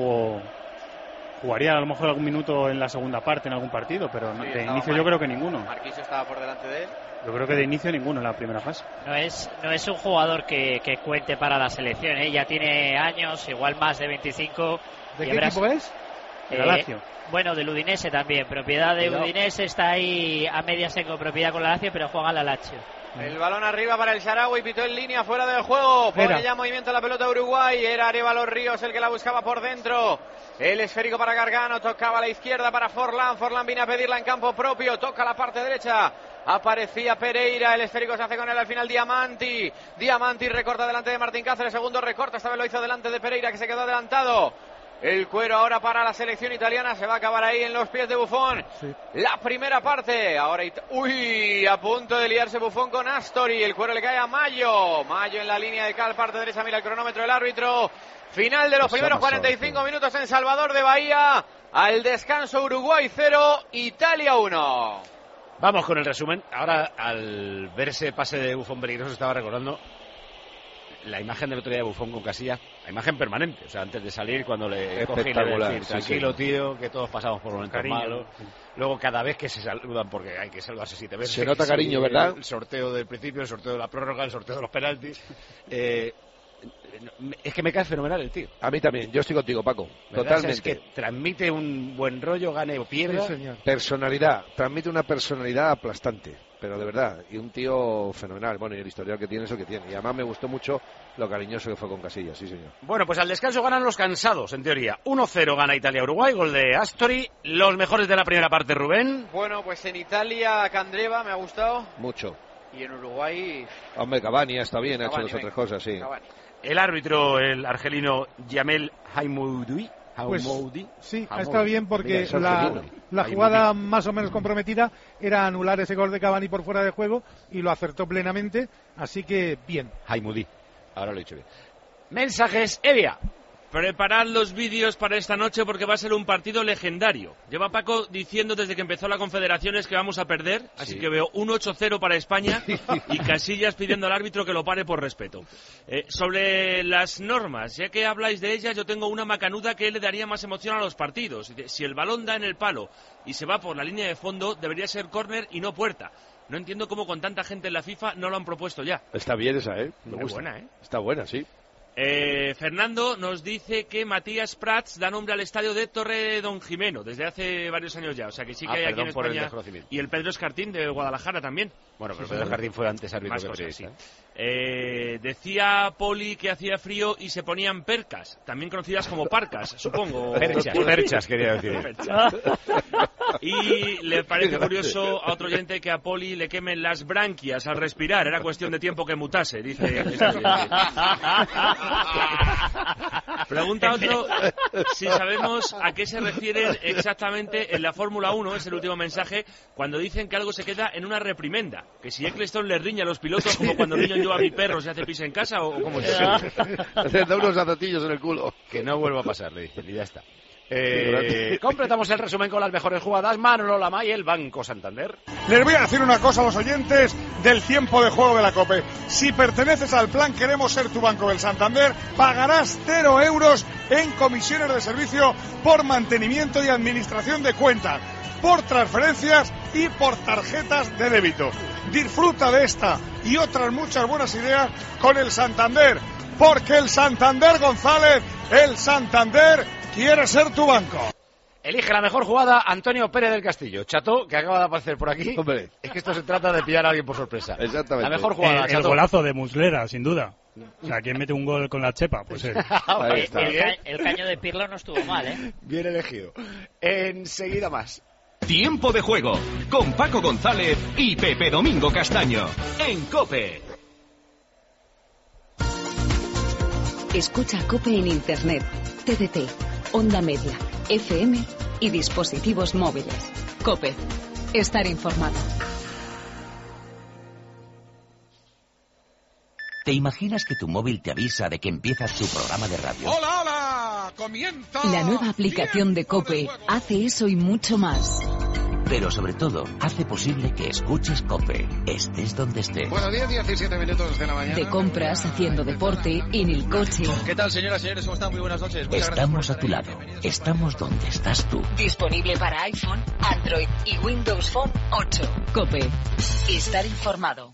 jugaría a lo mejor algún minuto en la segunda parte en algún partido, pero de inicio yo creo que ninguno. Marquisio estaba por delante de él. Yo creo que de inicio ninguno en la primera fase. No es un jugador que cuente para la selección, ¿eh? Ya tiene años, igual más de 25. ¿De qué equipo es? De la Lazio. Bueno, del Udinese también, propiedad de Udinese, está ahí a medias en copropiedad con la Lazio, pero juega la Lazio. El balón arriba para el Shaarawy, pitó en línea fuera del juego, pone ya movimiento la pelota Uruguay, era Arévalo Ríos el que la buscaba por dentro, el esférico para Gargano, tocaba a la izquierda para Forlán viene a pedirla en campo propio, toca la parte derecha, aparecía Pereira, el esférico se hace con él al final Diamanti recorta delante de Martín Cáceres, segundo recorta, esta vez lo hizo delante de Pereira que se quedó adelantado. El cuero ahora para la selección italiana, se va a acabar ahí en los pies de Buffon. Sí. La primera parte, ahora a punto de liarse Buffon con Astori, el cuero le cae a Mayo en la línea de cal, parte derecha, mira el cronómetro del árbitro. Final de los primeros 45 minutos en Salvador de Bahía, al descanso Uruguay 0, Italia 1. Vamos con el resumen. Ahora, al verse pase de Buffon peligroso, estaba recordando la imagen del otro día de Buffon con Casillas, la imagen permanente, o sea, antes de salir, cuando le coge y le Espectacular, decir, sí, tranquilo, sí. tío, que todos pasamos por momentos Cariño. malos. Luego, cada vez que se saludan, porque hay que saludarse 7 veces. Se nota cariño, Sí, ¿verdad? El sorteo del principio, el sorteo de la prórroga, el sorteo de los penaltis. Es que me cae fenomenal el tío. A mí también, yo estoy contigo, Paco. ¿Verdad? O sea, Totalmente. es que transmite un buen rollo, gane o pierda. Personalidad, transmite una personalidad aplastante, pero de verdad, y un tío fenomenal. Bueno, y el historial que tiene es el que tiene. Y además me gustó mucho lo cariñoso que fue con Casillas, sí señor. Bueno, pues al descanso ganan los cansados, en teoría. 1-0 gana Italia-Uruguay, gol de Astori. Los mejores de la primera parte, Rubén. Bueno, pues en Italia, Candreva me ha gustado. Mucho. Y en Uruguay, Hombre, Cavani está bien, ha hecho Cavani, 2 o 3 cosas, sí. Cavani. El árbitro, el argelino Jamel Haimoudi. Pues, sí, ha Hamoudi. estado bien porque Mira, es argelino. la Haimoudi. jugada más o menos comprometida era anular ese gol de Cavani por fuera de juego y lo acertó plenamente, así que bien. Haimoudi, ahora lo he dicho bien. Mensajes, Evia. Preparad los vídeos para esta noche porque va a ser un partido legendario. Lleva Paco diciendo desde que empezó la Confederaciones que vamos a perder, así que veo un 8-0 para España y Casillas pidiendo al árbitro que lo pare por respeto. Sobre las normas, ya que habláis de ellas, yo tengo una macanuda que le daría más emoción a los partidos. Si el balón da en el palo y se va por la línea de fondo, debería ser córner y no puerta. No entiendo cómo con tanta gente en la FIFA no lo han propuesto ya. Está bien esa, ¿eh? Me Muy gusta. buena, ¿eh? Está buena, sí. Fernando nos dice que Matías Prats da nombre al estadio de Torre Don Jimeno desde hace varios años ya, o sea que sí que hay aquí en perdón por el España. desconocimiento. Y el Pedro Escartín de Guadalajara también. Bueno, pero Pedro Jardín fue antes árbitro Más que cosas, periodista. decía Poli que hacía frío y se ponían percas, también conocidas como parcas, supongo. Perchas, quería decir. Perchas. Y le parece curioso a otro oyente que a Poli le quemen las branquias al respirar. Era cuestión de tiempo que mutase, dice. Pregunta otro si sabemos a qué se refieren exactamente en la Fórmula 1, es el último mensaje, cuando dicen que algo se queda en una reprimenda. Que si Eccleston le riña a los pilotos como cuando riño yo a mi perro se hace pis en casa o como se Le da unos azotillos en el culo. Que no vuelva a pasar, le dicen, y ya está. Completamos el resumen con las mejores jugadas. Manolo Lama y el Banco Santander. Les voy a decir una cosa a los oyentes del tiempo de juego de la COPE. Si perteneces al plan Queremos Ser Tu Banco del Santander, pagarás 0 euros en comisiones de servicio por mantenimiento y administración de cuentas, por transferencias y por tarjetas de débito. Disfruta de esta y otras muchas buenas ideas con el Santander, porque el Santander, González, el Santander quiere ser tu banco. Elige la mejor jugada Antonio Pérez del Castillo. Chato, que acaba de aparecer por aquí. Hombre. Es que esto se trata de pillar a alguien por sorpresa. Exactamente. La mejor jugada, El Chato. golazo de Muslera, sin duda. O sea, ¿quién mete un gol con la chepa? Pues él. Ahí está. El caño de Pirlo no estuvo mal, ¿eh? Bien elegido. Enseguida más. Tiempo de juego con Paco González y Pepe Domingo Castaño en COPE. Escucha COPE en Internet, TDT, Onda Media, FM y dispositivos móviles. COPE. Estar informado. ¿Te imaginas que tu móvil te avisa de que empiezas tu programa de radio? ¡Hola, hola! ¡Comienza! La nueva aplicación de COPE hace eso y mucho más. Pero sobre todo, hace posible que escuches COPE, estés donde estés. Bueno, 17 minutos de la mañana. De compras, haciendo deporte, en el coche. ¿Qué tal, señoras y señores? ¿Cómo están? Muy buenas noches. Muchas Estamos a tu lado, estamos donde estás tú. Disponible para iPhone, Android y Windows Phone 8. COPE. Estar informado.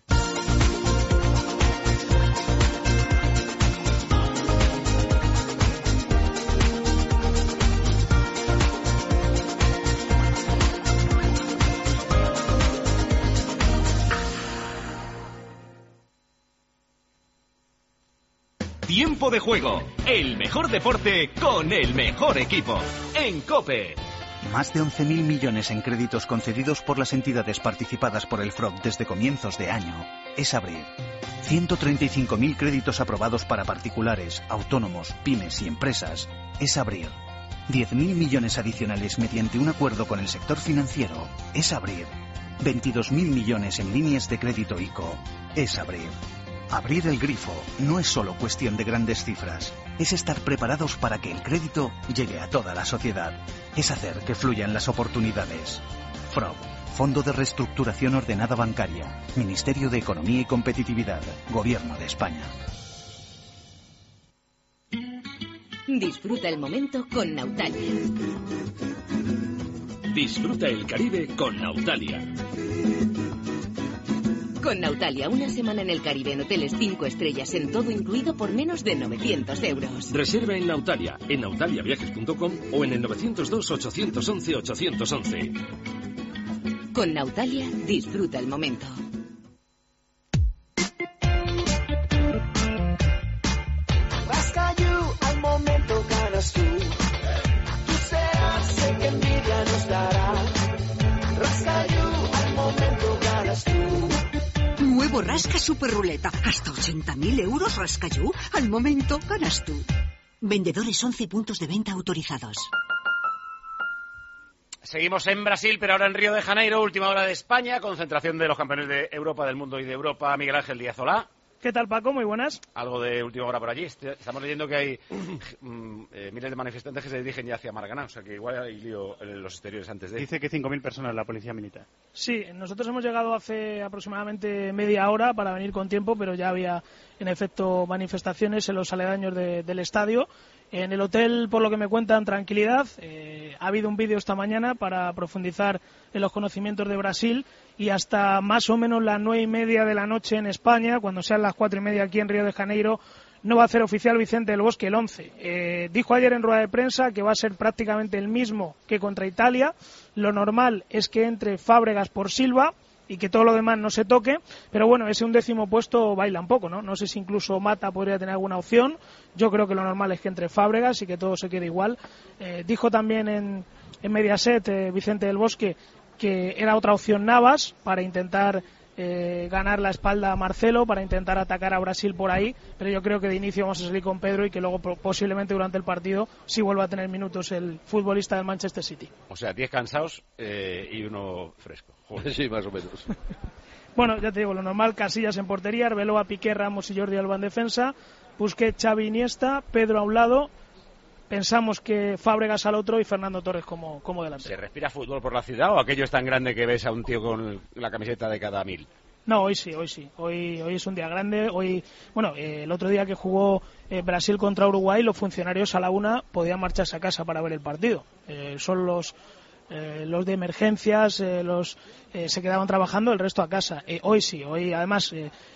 Tiempo de juego, el mejor deporte con el mejor equipo en COPE. Más de 11.000 millones en créditos concedidos por las entidades participadas por el FROB desde comienzos de año. Es abrir. 135.000 créditos aprobados para particulares, autónomos, pymes y empresas. Es abrir. 10.000 millones adicionales mediante un acuerdo con el sector financiero. Es abrir. 22.000 millones en líneas de crédito ICO. Es abrir. Abrir el grifo no es solo cuestión de grandes cifras, es estar preparados para que el crédito llegue a toda la sociedad, es hacer que fluyan las oportunidades. FROB, Fondo de Reestructuración Ordenada Bancaria, Ministerio de Economía y Competitividad, Gobierno de España. Disfruta el momento con Nautalia. Disfruta el Caribe con Nautalia. Con Nautalia, una semana en el Caribe en hoteles 5 estrellas en todo incluido por menos de 900 euros. Reserva en Nautalia, en nautaliaviajes.com o en el 902-811-811. Con Nautalia, disfruta el momento. Rascayú, al momento ganas tú. Tú serás el que envidia nos dará. Rascayú, al momento ganas tú. Nuevo Rasca Super Ruleta. Hasta 80.000 euros Rascayú. Al momento ganas tú. Vendedores 11 puntos de venta autorizados. Seguimos en Brasil, pero ahora en Río de Janeiro, última hora de España, concentración de los campeones de Europa, del mundo y de Europa. Miguel Ángel Díaz, hola. ¿Qué tal, Paco? Muy buenas. Algo de última hora por allí. Estamos leyendo que hay miles de manifestantes que se dirigen ya hacia Maracaná, o sea que igual hay lío en los exteriores antes de... Dice que 5.000 personas la policía militar. Sí, nosotros hemos llegado hace aproximadamente media hora para venir con tiempo, pero ya había en efecto manifestaciones en los aledaños del estadio. En el hotel, por lo que me cuentan, tranquilidad. Ha habido un vídeo esta mañana para profundizar en los conocimientos de Brasil y hasta más o menos las 9:30 de la noche en España, cuando sean las 4:30 aquí en Río de Janeiro, no va a hacer oficial Vicente del Bosque el 11. Dijo ayer en rueda de prensa que va a ser prácticamente el mismo que contra Italia. Lo normal es que entre Fábregas por Silva y que todo lo demás no se toque, pero bueno, ese 11º puesto baila un poco, ¿no? No sé si incluso Mata podría tener alguna opción. Yo creo que lo normal es que entre Fábregas y que todo se quede igual. Dijo también en Mediaset Vicente del Bosque que era otra opción Navas para intentar ganar la espalda a Marcelo, para intentar atacar a Brasil por ahí, pero yo creo que de inicio vamos a salir con Pedro y que luego posiblemente durante el partido sí vuelva a tener minutos el futbolista del Manchester City. O sea, 10 cansados y uno fresco. Joder. Sí, más o menos. Bueno, ya te digo, lo normal: Casillas en portería, Arbeloa, Piqué, Ramos y Jordi Alba en defensa, Busquets, Xavi, Iniesta, Pedro a un lado, pensamos que Fábregas al otro y Fernando Torres como delantero. ¿Se respira fútbol por la ciudad o aquello es tan grande que ves a un tío con la camiseta de cada 1000? No, hoy sí. Hoy es un día grande. El otro día que jugó Brasil contra Uruguay, los funcionarios a la 1 podían marcharse a casa para ver el partido. Son los de emergencias, se quedaban trabajando, el resto a casa. Hoy sí, hoy además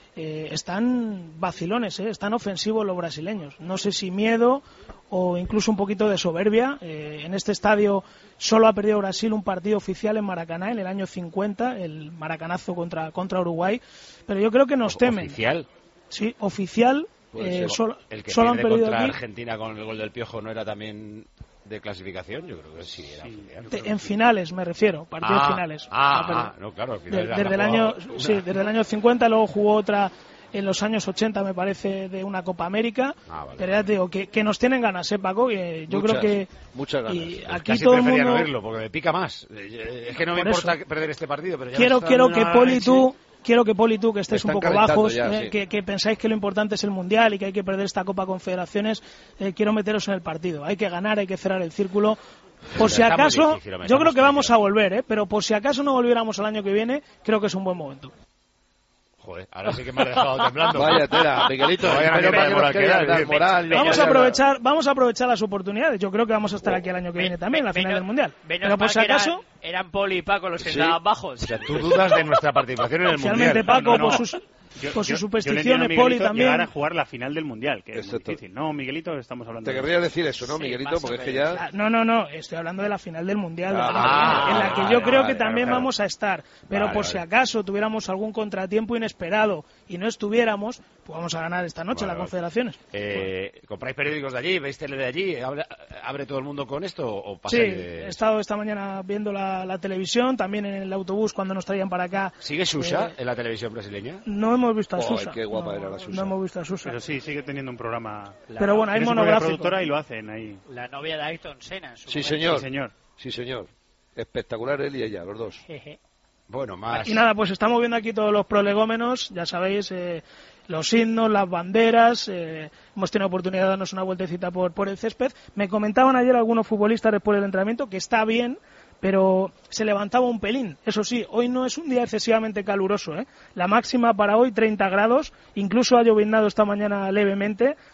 están vacilones, están ofensivos los brasileños. No sé si miedo o incluso un poquito de soberbia. En este estadio solo ha perdido Brasil un partido oficial en Maracaná en el año 50, el maracanazo contra Uruguay, pero yo creo que nos temen. ¿Oficial? Sí, oficial. Solo han perdido contra aquí. Argentina con el gol del Piojo no era también de clasificación. Yo creo que sí era oficial. En finales me refiero, partidos finales. No, claro, al final desde el año 50, luego jugó otra en los años 80, me parece, de una Copa América. Vale. Pero ya te digo, que nos tienen ganas, Paco, que yo creo que... Muchas ganas. Y pues aquí todo el mundo... no verlo, porque me pica más. Es que no me importa perder este partido, pero ya quiero que Poli, tú, que estés un poco bajos, que pensáis que lo importante es el Mundial y que hay que perder esta Copa Confederaciones, quiero meteros en el partido. Hay que ganar, hay que cerrar el círculo. Por si acaso, yo creo que vamos a volver, pero por si acaso no volviéramos el año que viene, creo que es un buen momento. Joder, ahora sí que me ha dejado temblando. Vaya tela, Miguelito. Vamos a aprovechar las oportunidades. Yo creo que vamos a estar aquí el año que viene también, la final del Mundial. Pero por si acaso... Eran Poli y Paco los que estaban bajos. O sea, tú dudas de nuestra participación en el Mundial. Oficialmente Paco, por sus supersticiones, Poli también. Llegar a jugar la final del Mundial, que es difícil. No, Miguelito, estamos hablando Te querría decir eso, ¿no, Miguelito? Porque es que ya... No, estoy hablando de la final del Mundial, en la que yo creo que también vamos a estar. Pero por si acaso tuviéramos algún contratiempo inesperado y no estuviéramos, pues vamos a ganar esta noche las Confederaciones. ¿Compráis periódicos de allí? ¿Veis tele de allí? ¿Abre todo el mundo con esto o pasáis he estado esta mañana viendo la televisión, también en el autobús cuando nos traían para acá. ¿Sigue Susa en la televisión brasileña? No hemos visto a Susa. Qué guapa era la Susa. No hemos visto a Susa. Pero sí, sigue teniendo un programa. Pero bueno, hay monográfico. Productora y lo hacen ahí. La novia de Ayrton Senna. Sí, señor. Espectacular él y ella, los dos. Bueno, más. Y nada, pues estamos viendo aquí todos los prolegómenos, ya sabéis, los himnos, las banderas. Hemos tenido oportunidad de darnos una vueltecita por el césped. Me comentaban ayer algunos futbolistas después del entrenamiento que está bien, pero se levantaba un pelín. Eso sí, hoy no es un día excesivamente caluroso, La máxima para hoy 30 grados, incluso ha lloviznado esta mañana levemente,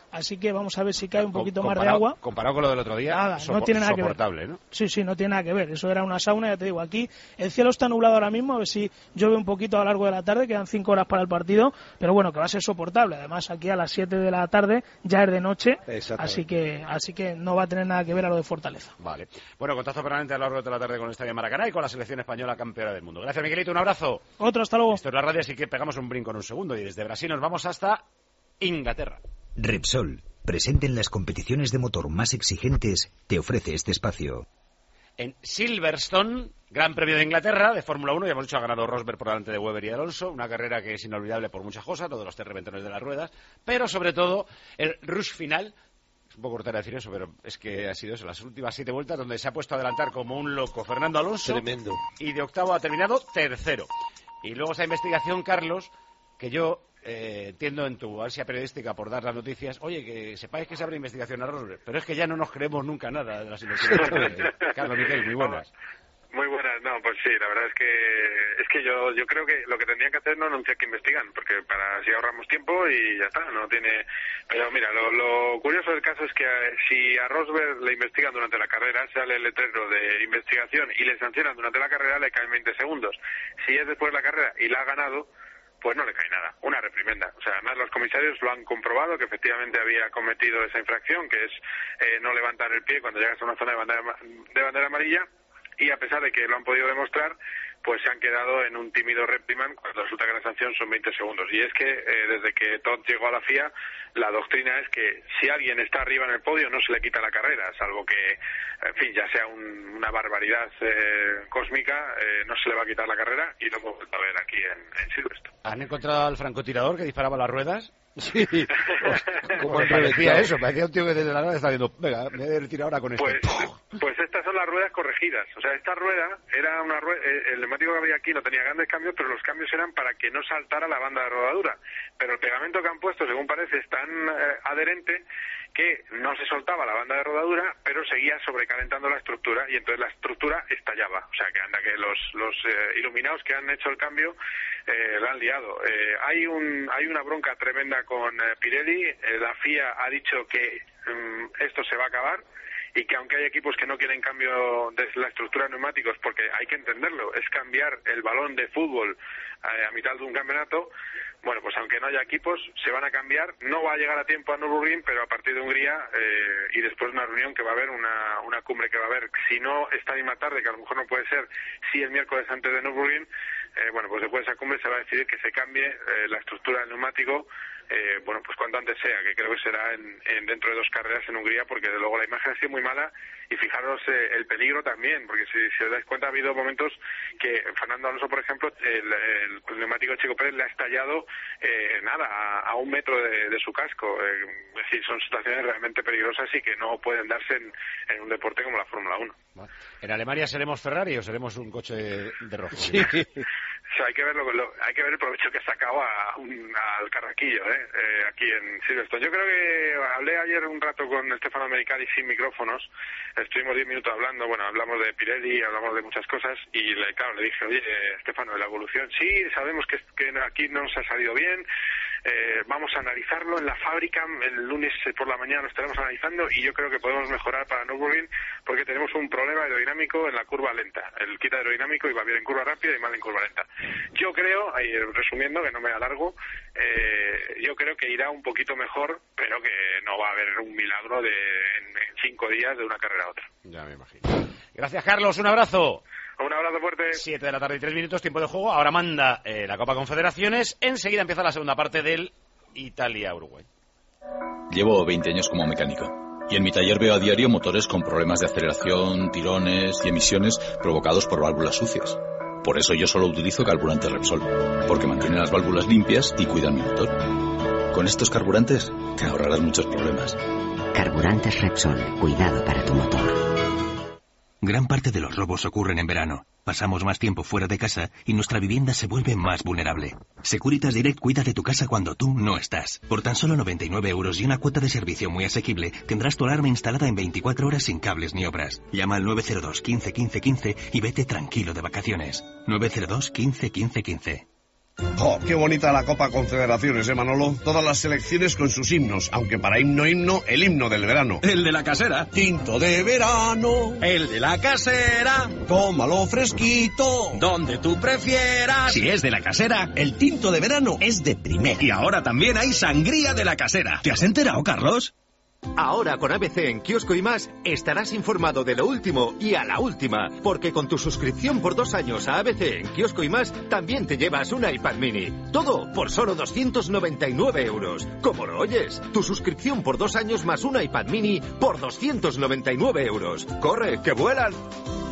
así que vamos a ver si cae un poquito más de agua. Comparado con lo del otro día, nada, no tiene nada que ver. ¿No? Sí, no tiene nada que ver, eso era una sauna, ya te digo, aquí el cielo está nublado ahora mismo, a ver si llueve un poquito a lo largo de la tarde, quedan 5 horas para el partido, pero bueno, que va a ser soportable, además aquí a las 7 de la tarde ya es de noche, así que no va a tener nada que ver a lo de Fortaleza. Vale, bueno, contacto permanente a lo largo de la tarde con el Estadio Maracaná y con la selección española campeona del mundo. Gracias, Miguelito, un abrazo. Otro, hasta luego. Esto es la radio, así que pegamos un brinco en un segundo y desde Brasil nos vamos hasta Inglaterra. Repsol, presente en las competiciones de motor más exigentes, te ofrece este espacio. En Silverstone, Gran Premio de Inglaterra de Fórmula 1, ya hemos dicho, ha ganado Rosberg por delante de Webber y Alonso, una carrera que es inolvidable por muchas cosas, todos los reventones de las ruedas, pero sobre todo el rush final. Es un poco cortera decir eso, pero es que ha sido eso, las últimas 7 vueltas donde se ha puesto a adelantar como un loco Fernando Alonso. Tremendo. Y de octavo ha terminado tercero. Y luego esa investigación, Carlos, que yo entiendo en tu ansia periodística por dar las noticias, oye, que sepáis que se abre investigación a Rosberg, pero es que ya no nos creemos nunca nada de las investigaciones. Carlos Miquel, muy buenas. Muy buenas, no, pues sí, la verdad es que yo creo que lo que tendrían que hacer no anunciar que investigan, porque para así ahorramos tiempo y ya está, no tiene... Pero mira, lo curioso del caso es que si a Rosberg le investigan durante la carrera, sale el letrero de investigación y le sancionan durante la carrera, le caen 20 segundos. Si es después de la carrera y la ha ganado, pues no le cae nada, una reprimenda. O sea, además los comisarios lo han comprobado, que efectivamente había cometido esa infracción, que es no levantar el pie cuando llegas a una zona de bandera amarilla, y a pesar de que lo han podido demostrar, pues se han quedado en un tímido reprimand cuando resulta que la sanción son 20 segundos. Y es que desde que Todd llegó a la FIA, la doctrina es que si alguien está arriba en el podio no se le quita la carrera, salvo que, en fin, ya sea una barbaridad cósmica, no se le va a quitar la carrera, y lo hemos vuelto a ver aquí en Silverstone. ¿Han encontrado al francotirador que disparaba las ruedas? Sí, como parecía eso, parecía un tío que desde la nada estaba diciendo, venga, me voy a retirar ahora con esto. Pues estas son las ruedas corregidas. O sea, esta rueda era una rueda, el neumático que había aquí no tenía grandes cambios, pero los cambios eran para que no saltara la banda de rodadura. Pero el pegamento que han puesto, según parece, es tan adherente que no se soltaba la banda de rodadura, pero seguía sobrecalentando la estructura, y entonces la estructura estallaba. O sea, que anda que los iluminados que han hecho el cambio la han liado. Hay una bronca tremenda con Pirelli. La FIA ha dicho que esto se va a acabar, y que aunque hay equipos que no quieren cambio de la estructura de neumáticos, porque hay que entenderlo, es cambiar el balón de fútbol a mitad de un campeonato, bueno, pues aunque no haya equipos, se van a cambiar. No va a llegar a tiempo a Nürburgring, pero a partir de Hungría, y después una reunión que va a haber, una cumbre que va a haber, si no esta misma tarde, que a lo mejor no puede ser, si el miércoles antes de Nürburgring, bueno, pues después de esa cumbre se va a decidir que se cambie la estructura del neumático, bueno, pues cuanto antes sea, que creo que será dentro de 2 carreras en Hungría, porque desde luego la imagen ha sido muy mala. Y fijaros el peligro también, porque si os dais cuenta, ha habido momentos que Fernando Alonso, por ejemplo, el neumático de Checo Pérez le ha estallado a 1 metro de su casco. Es decir, son situaciones realmente peligrosas y que no pueden darse en un deporte como la Fórmula 1. ¿En Alemania seremos Ferrari o seremos un coche de rojo? Sí. O sea, hay que ver el provecho que ha sacado al Carraquillo, aquí en Silverstone. Yo creo que hablé ayer un rato con Stefano Domenicali sin micrófonos. Estuvimos 10 minutos hablando, bueno, hablamos de Pirelli, hablamos de muchas cosas, y claro, le dije, oye, Stefano, de la evolución, sí, sabemos que aquí no nos ha salido bien, vamos a analizarlo en la fábrica, el lunes por la mañana lo estaremos analizando, y yo creo que podemos mejorar para Nürburgring, porque tenemos un problema aerodinámico en la curva lenta. El kit aerodinámico iba bien en curva rápida y mal en curva lenta. Yo creo, ahí resumiendo, que no me alargo, yo creo que irá un poquito mejor, pero que no va a haber un milagro en 5 días de una carrera a otra. Ya me imagino. Gracias, Carlos, un abrazo. Un abrazo fuerte. 7 de la tarde y 3 minutos, tiempo de juego. Ahora manda la Copa Confederaciones. Enseguida empieza la segunda parte del Italia-Uruguay. Llevo 20 años como mecánico, y en mi taller veo a diario motores con problemas de aceleración, tirones y emisiones provocados por válvulas sucias. Por eso yo solo utilizo carburantes Repsol, porque mantienen las válvulas limpias y cuidan mi motor. Con estos carburantes te ahorrarás muchos problemas. Carburantes Repsol, cuidado para tu motor. Gran parte de los robos ocurren en verano. Pasamos más tiempo fuera de casa y nuestra vivienda se vuelve más vulnerable. Securitas Direct cuida de tu casa cuando tú no estás. Por tan solo 99 € y una cuota de servicio muy asequible, tendrás tu alarma instalada en 24 horas sin cables ni obras. Llama al 902 15 15 15 y vete tranquilo de vacaciones. 902 15 15 15. ¡Oh, qué bonita la Copa Confederaciones, Manolo! Todas las selecciones con sus himnos, aunque para himno, el himno del verano. El de la casera. Tinto de verano. El de la casera. Tómalo fresquito. Donde tú prefieras. Si es de la casera, el tinto de verano es de primera. Y ahora también hay sangría de la casera. ¿Te has enterado, Carlos? Ahora con ABC en Kiosco y Más estarás informado de lo último y a la última, porque con tu suscripción por 2 años a ABC en Kiosco y Más también te llevas un iPad mini. Todo por solo 299 euros. Como lo oyes, tu suscripción por 2 años más un iPad mini por 299 euros. ¡Corre, que vuelan!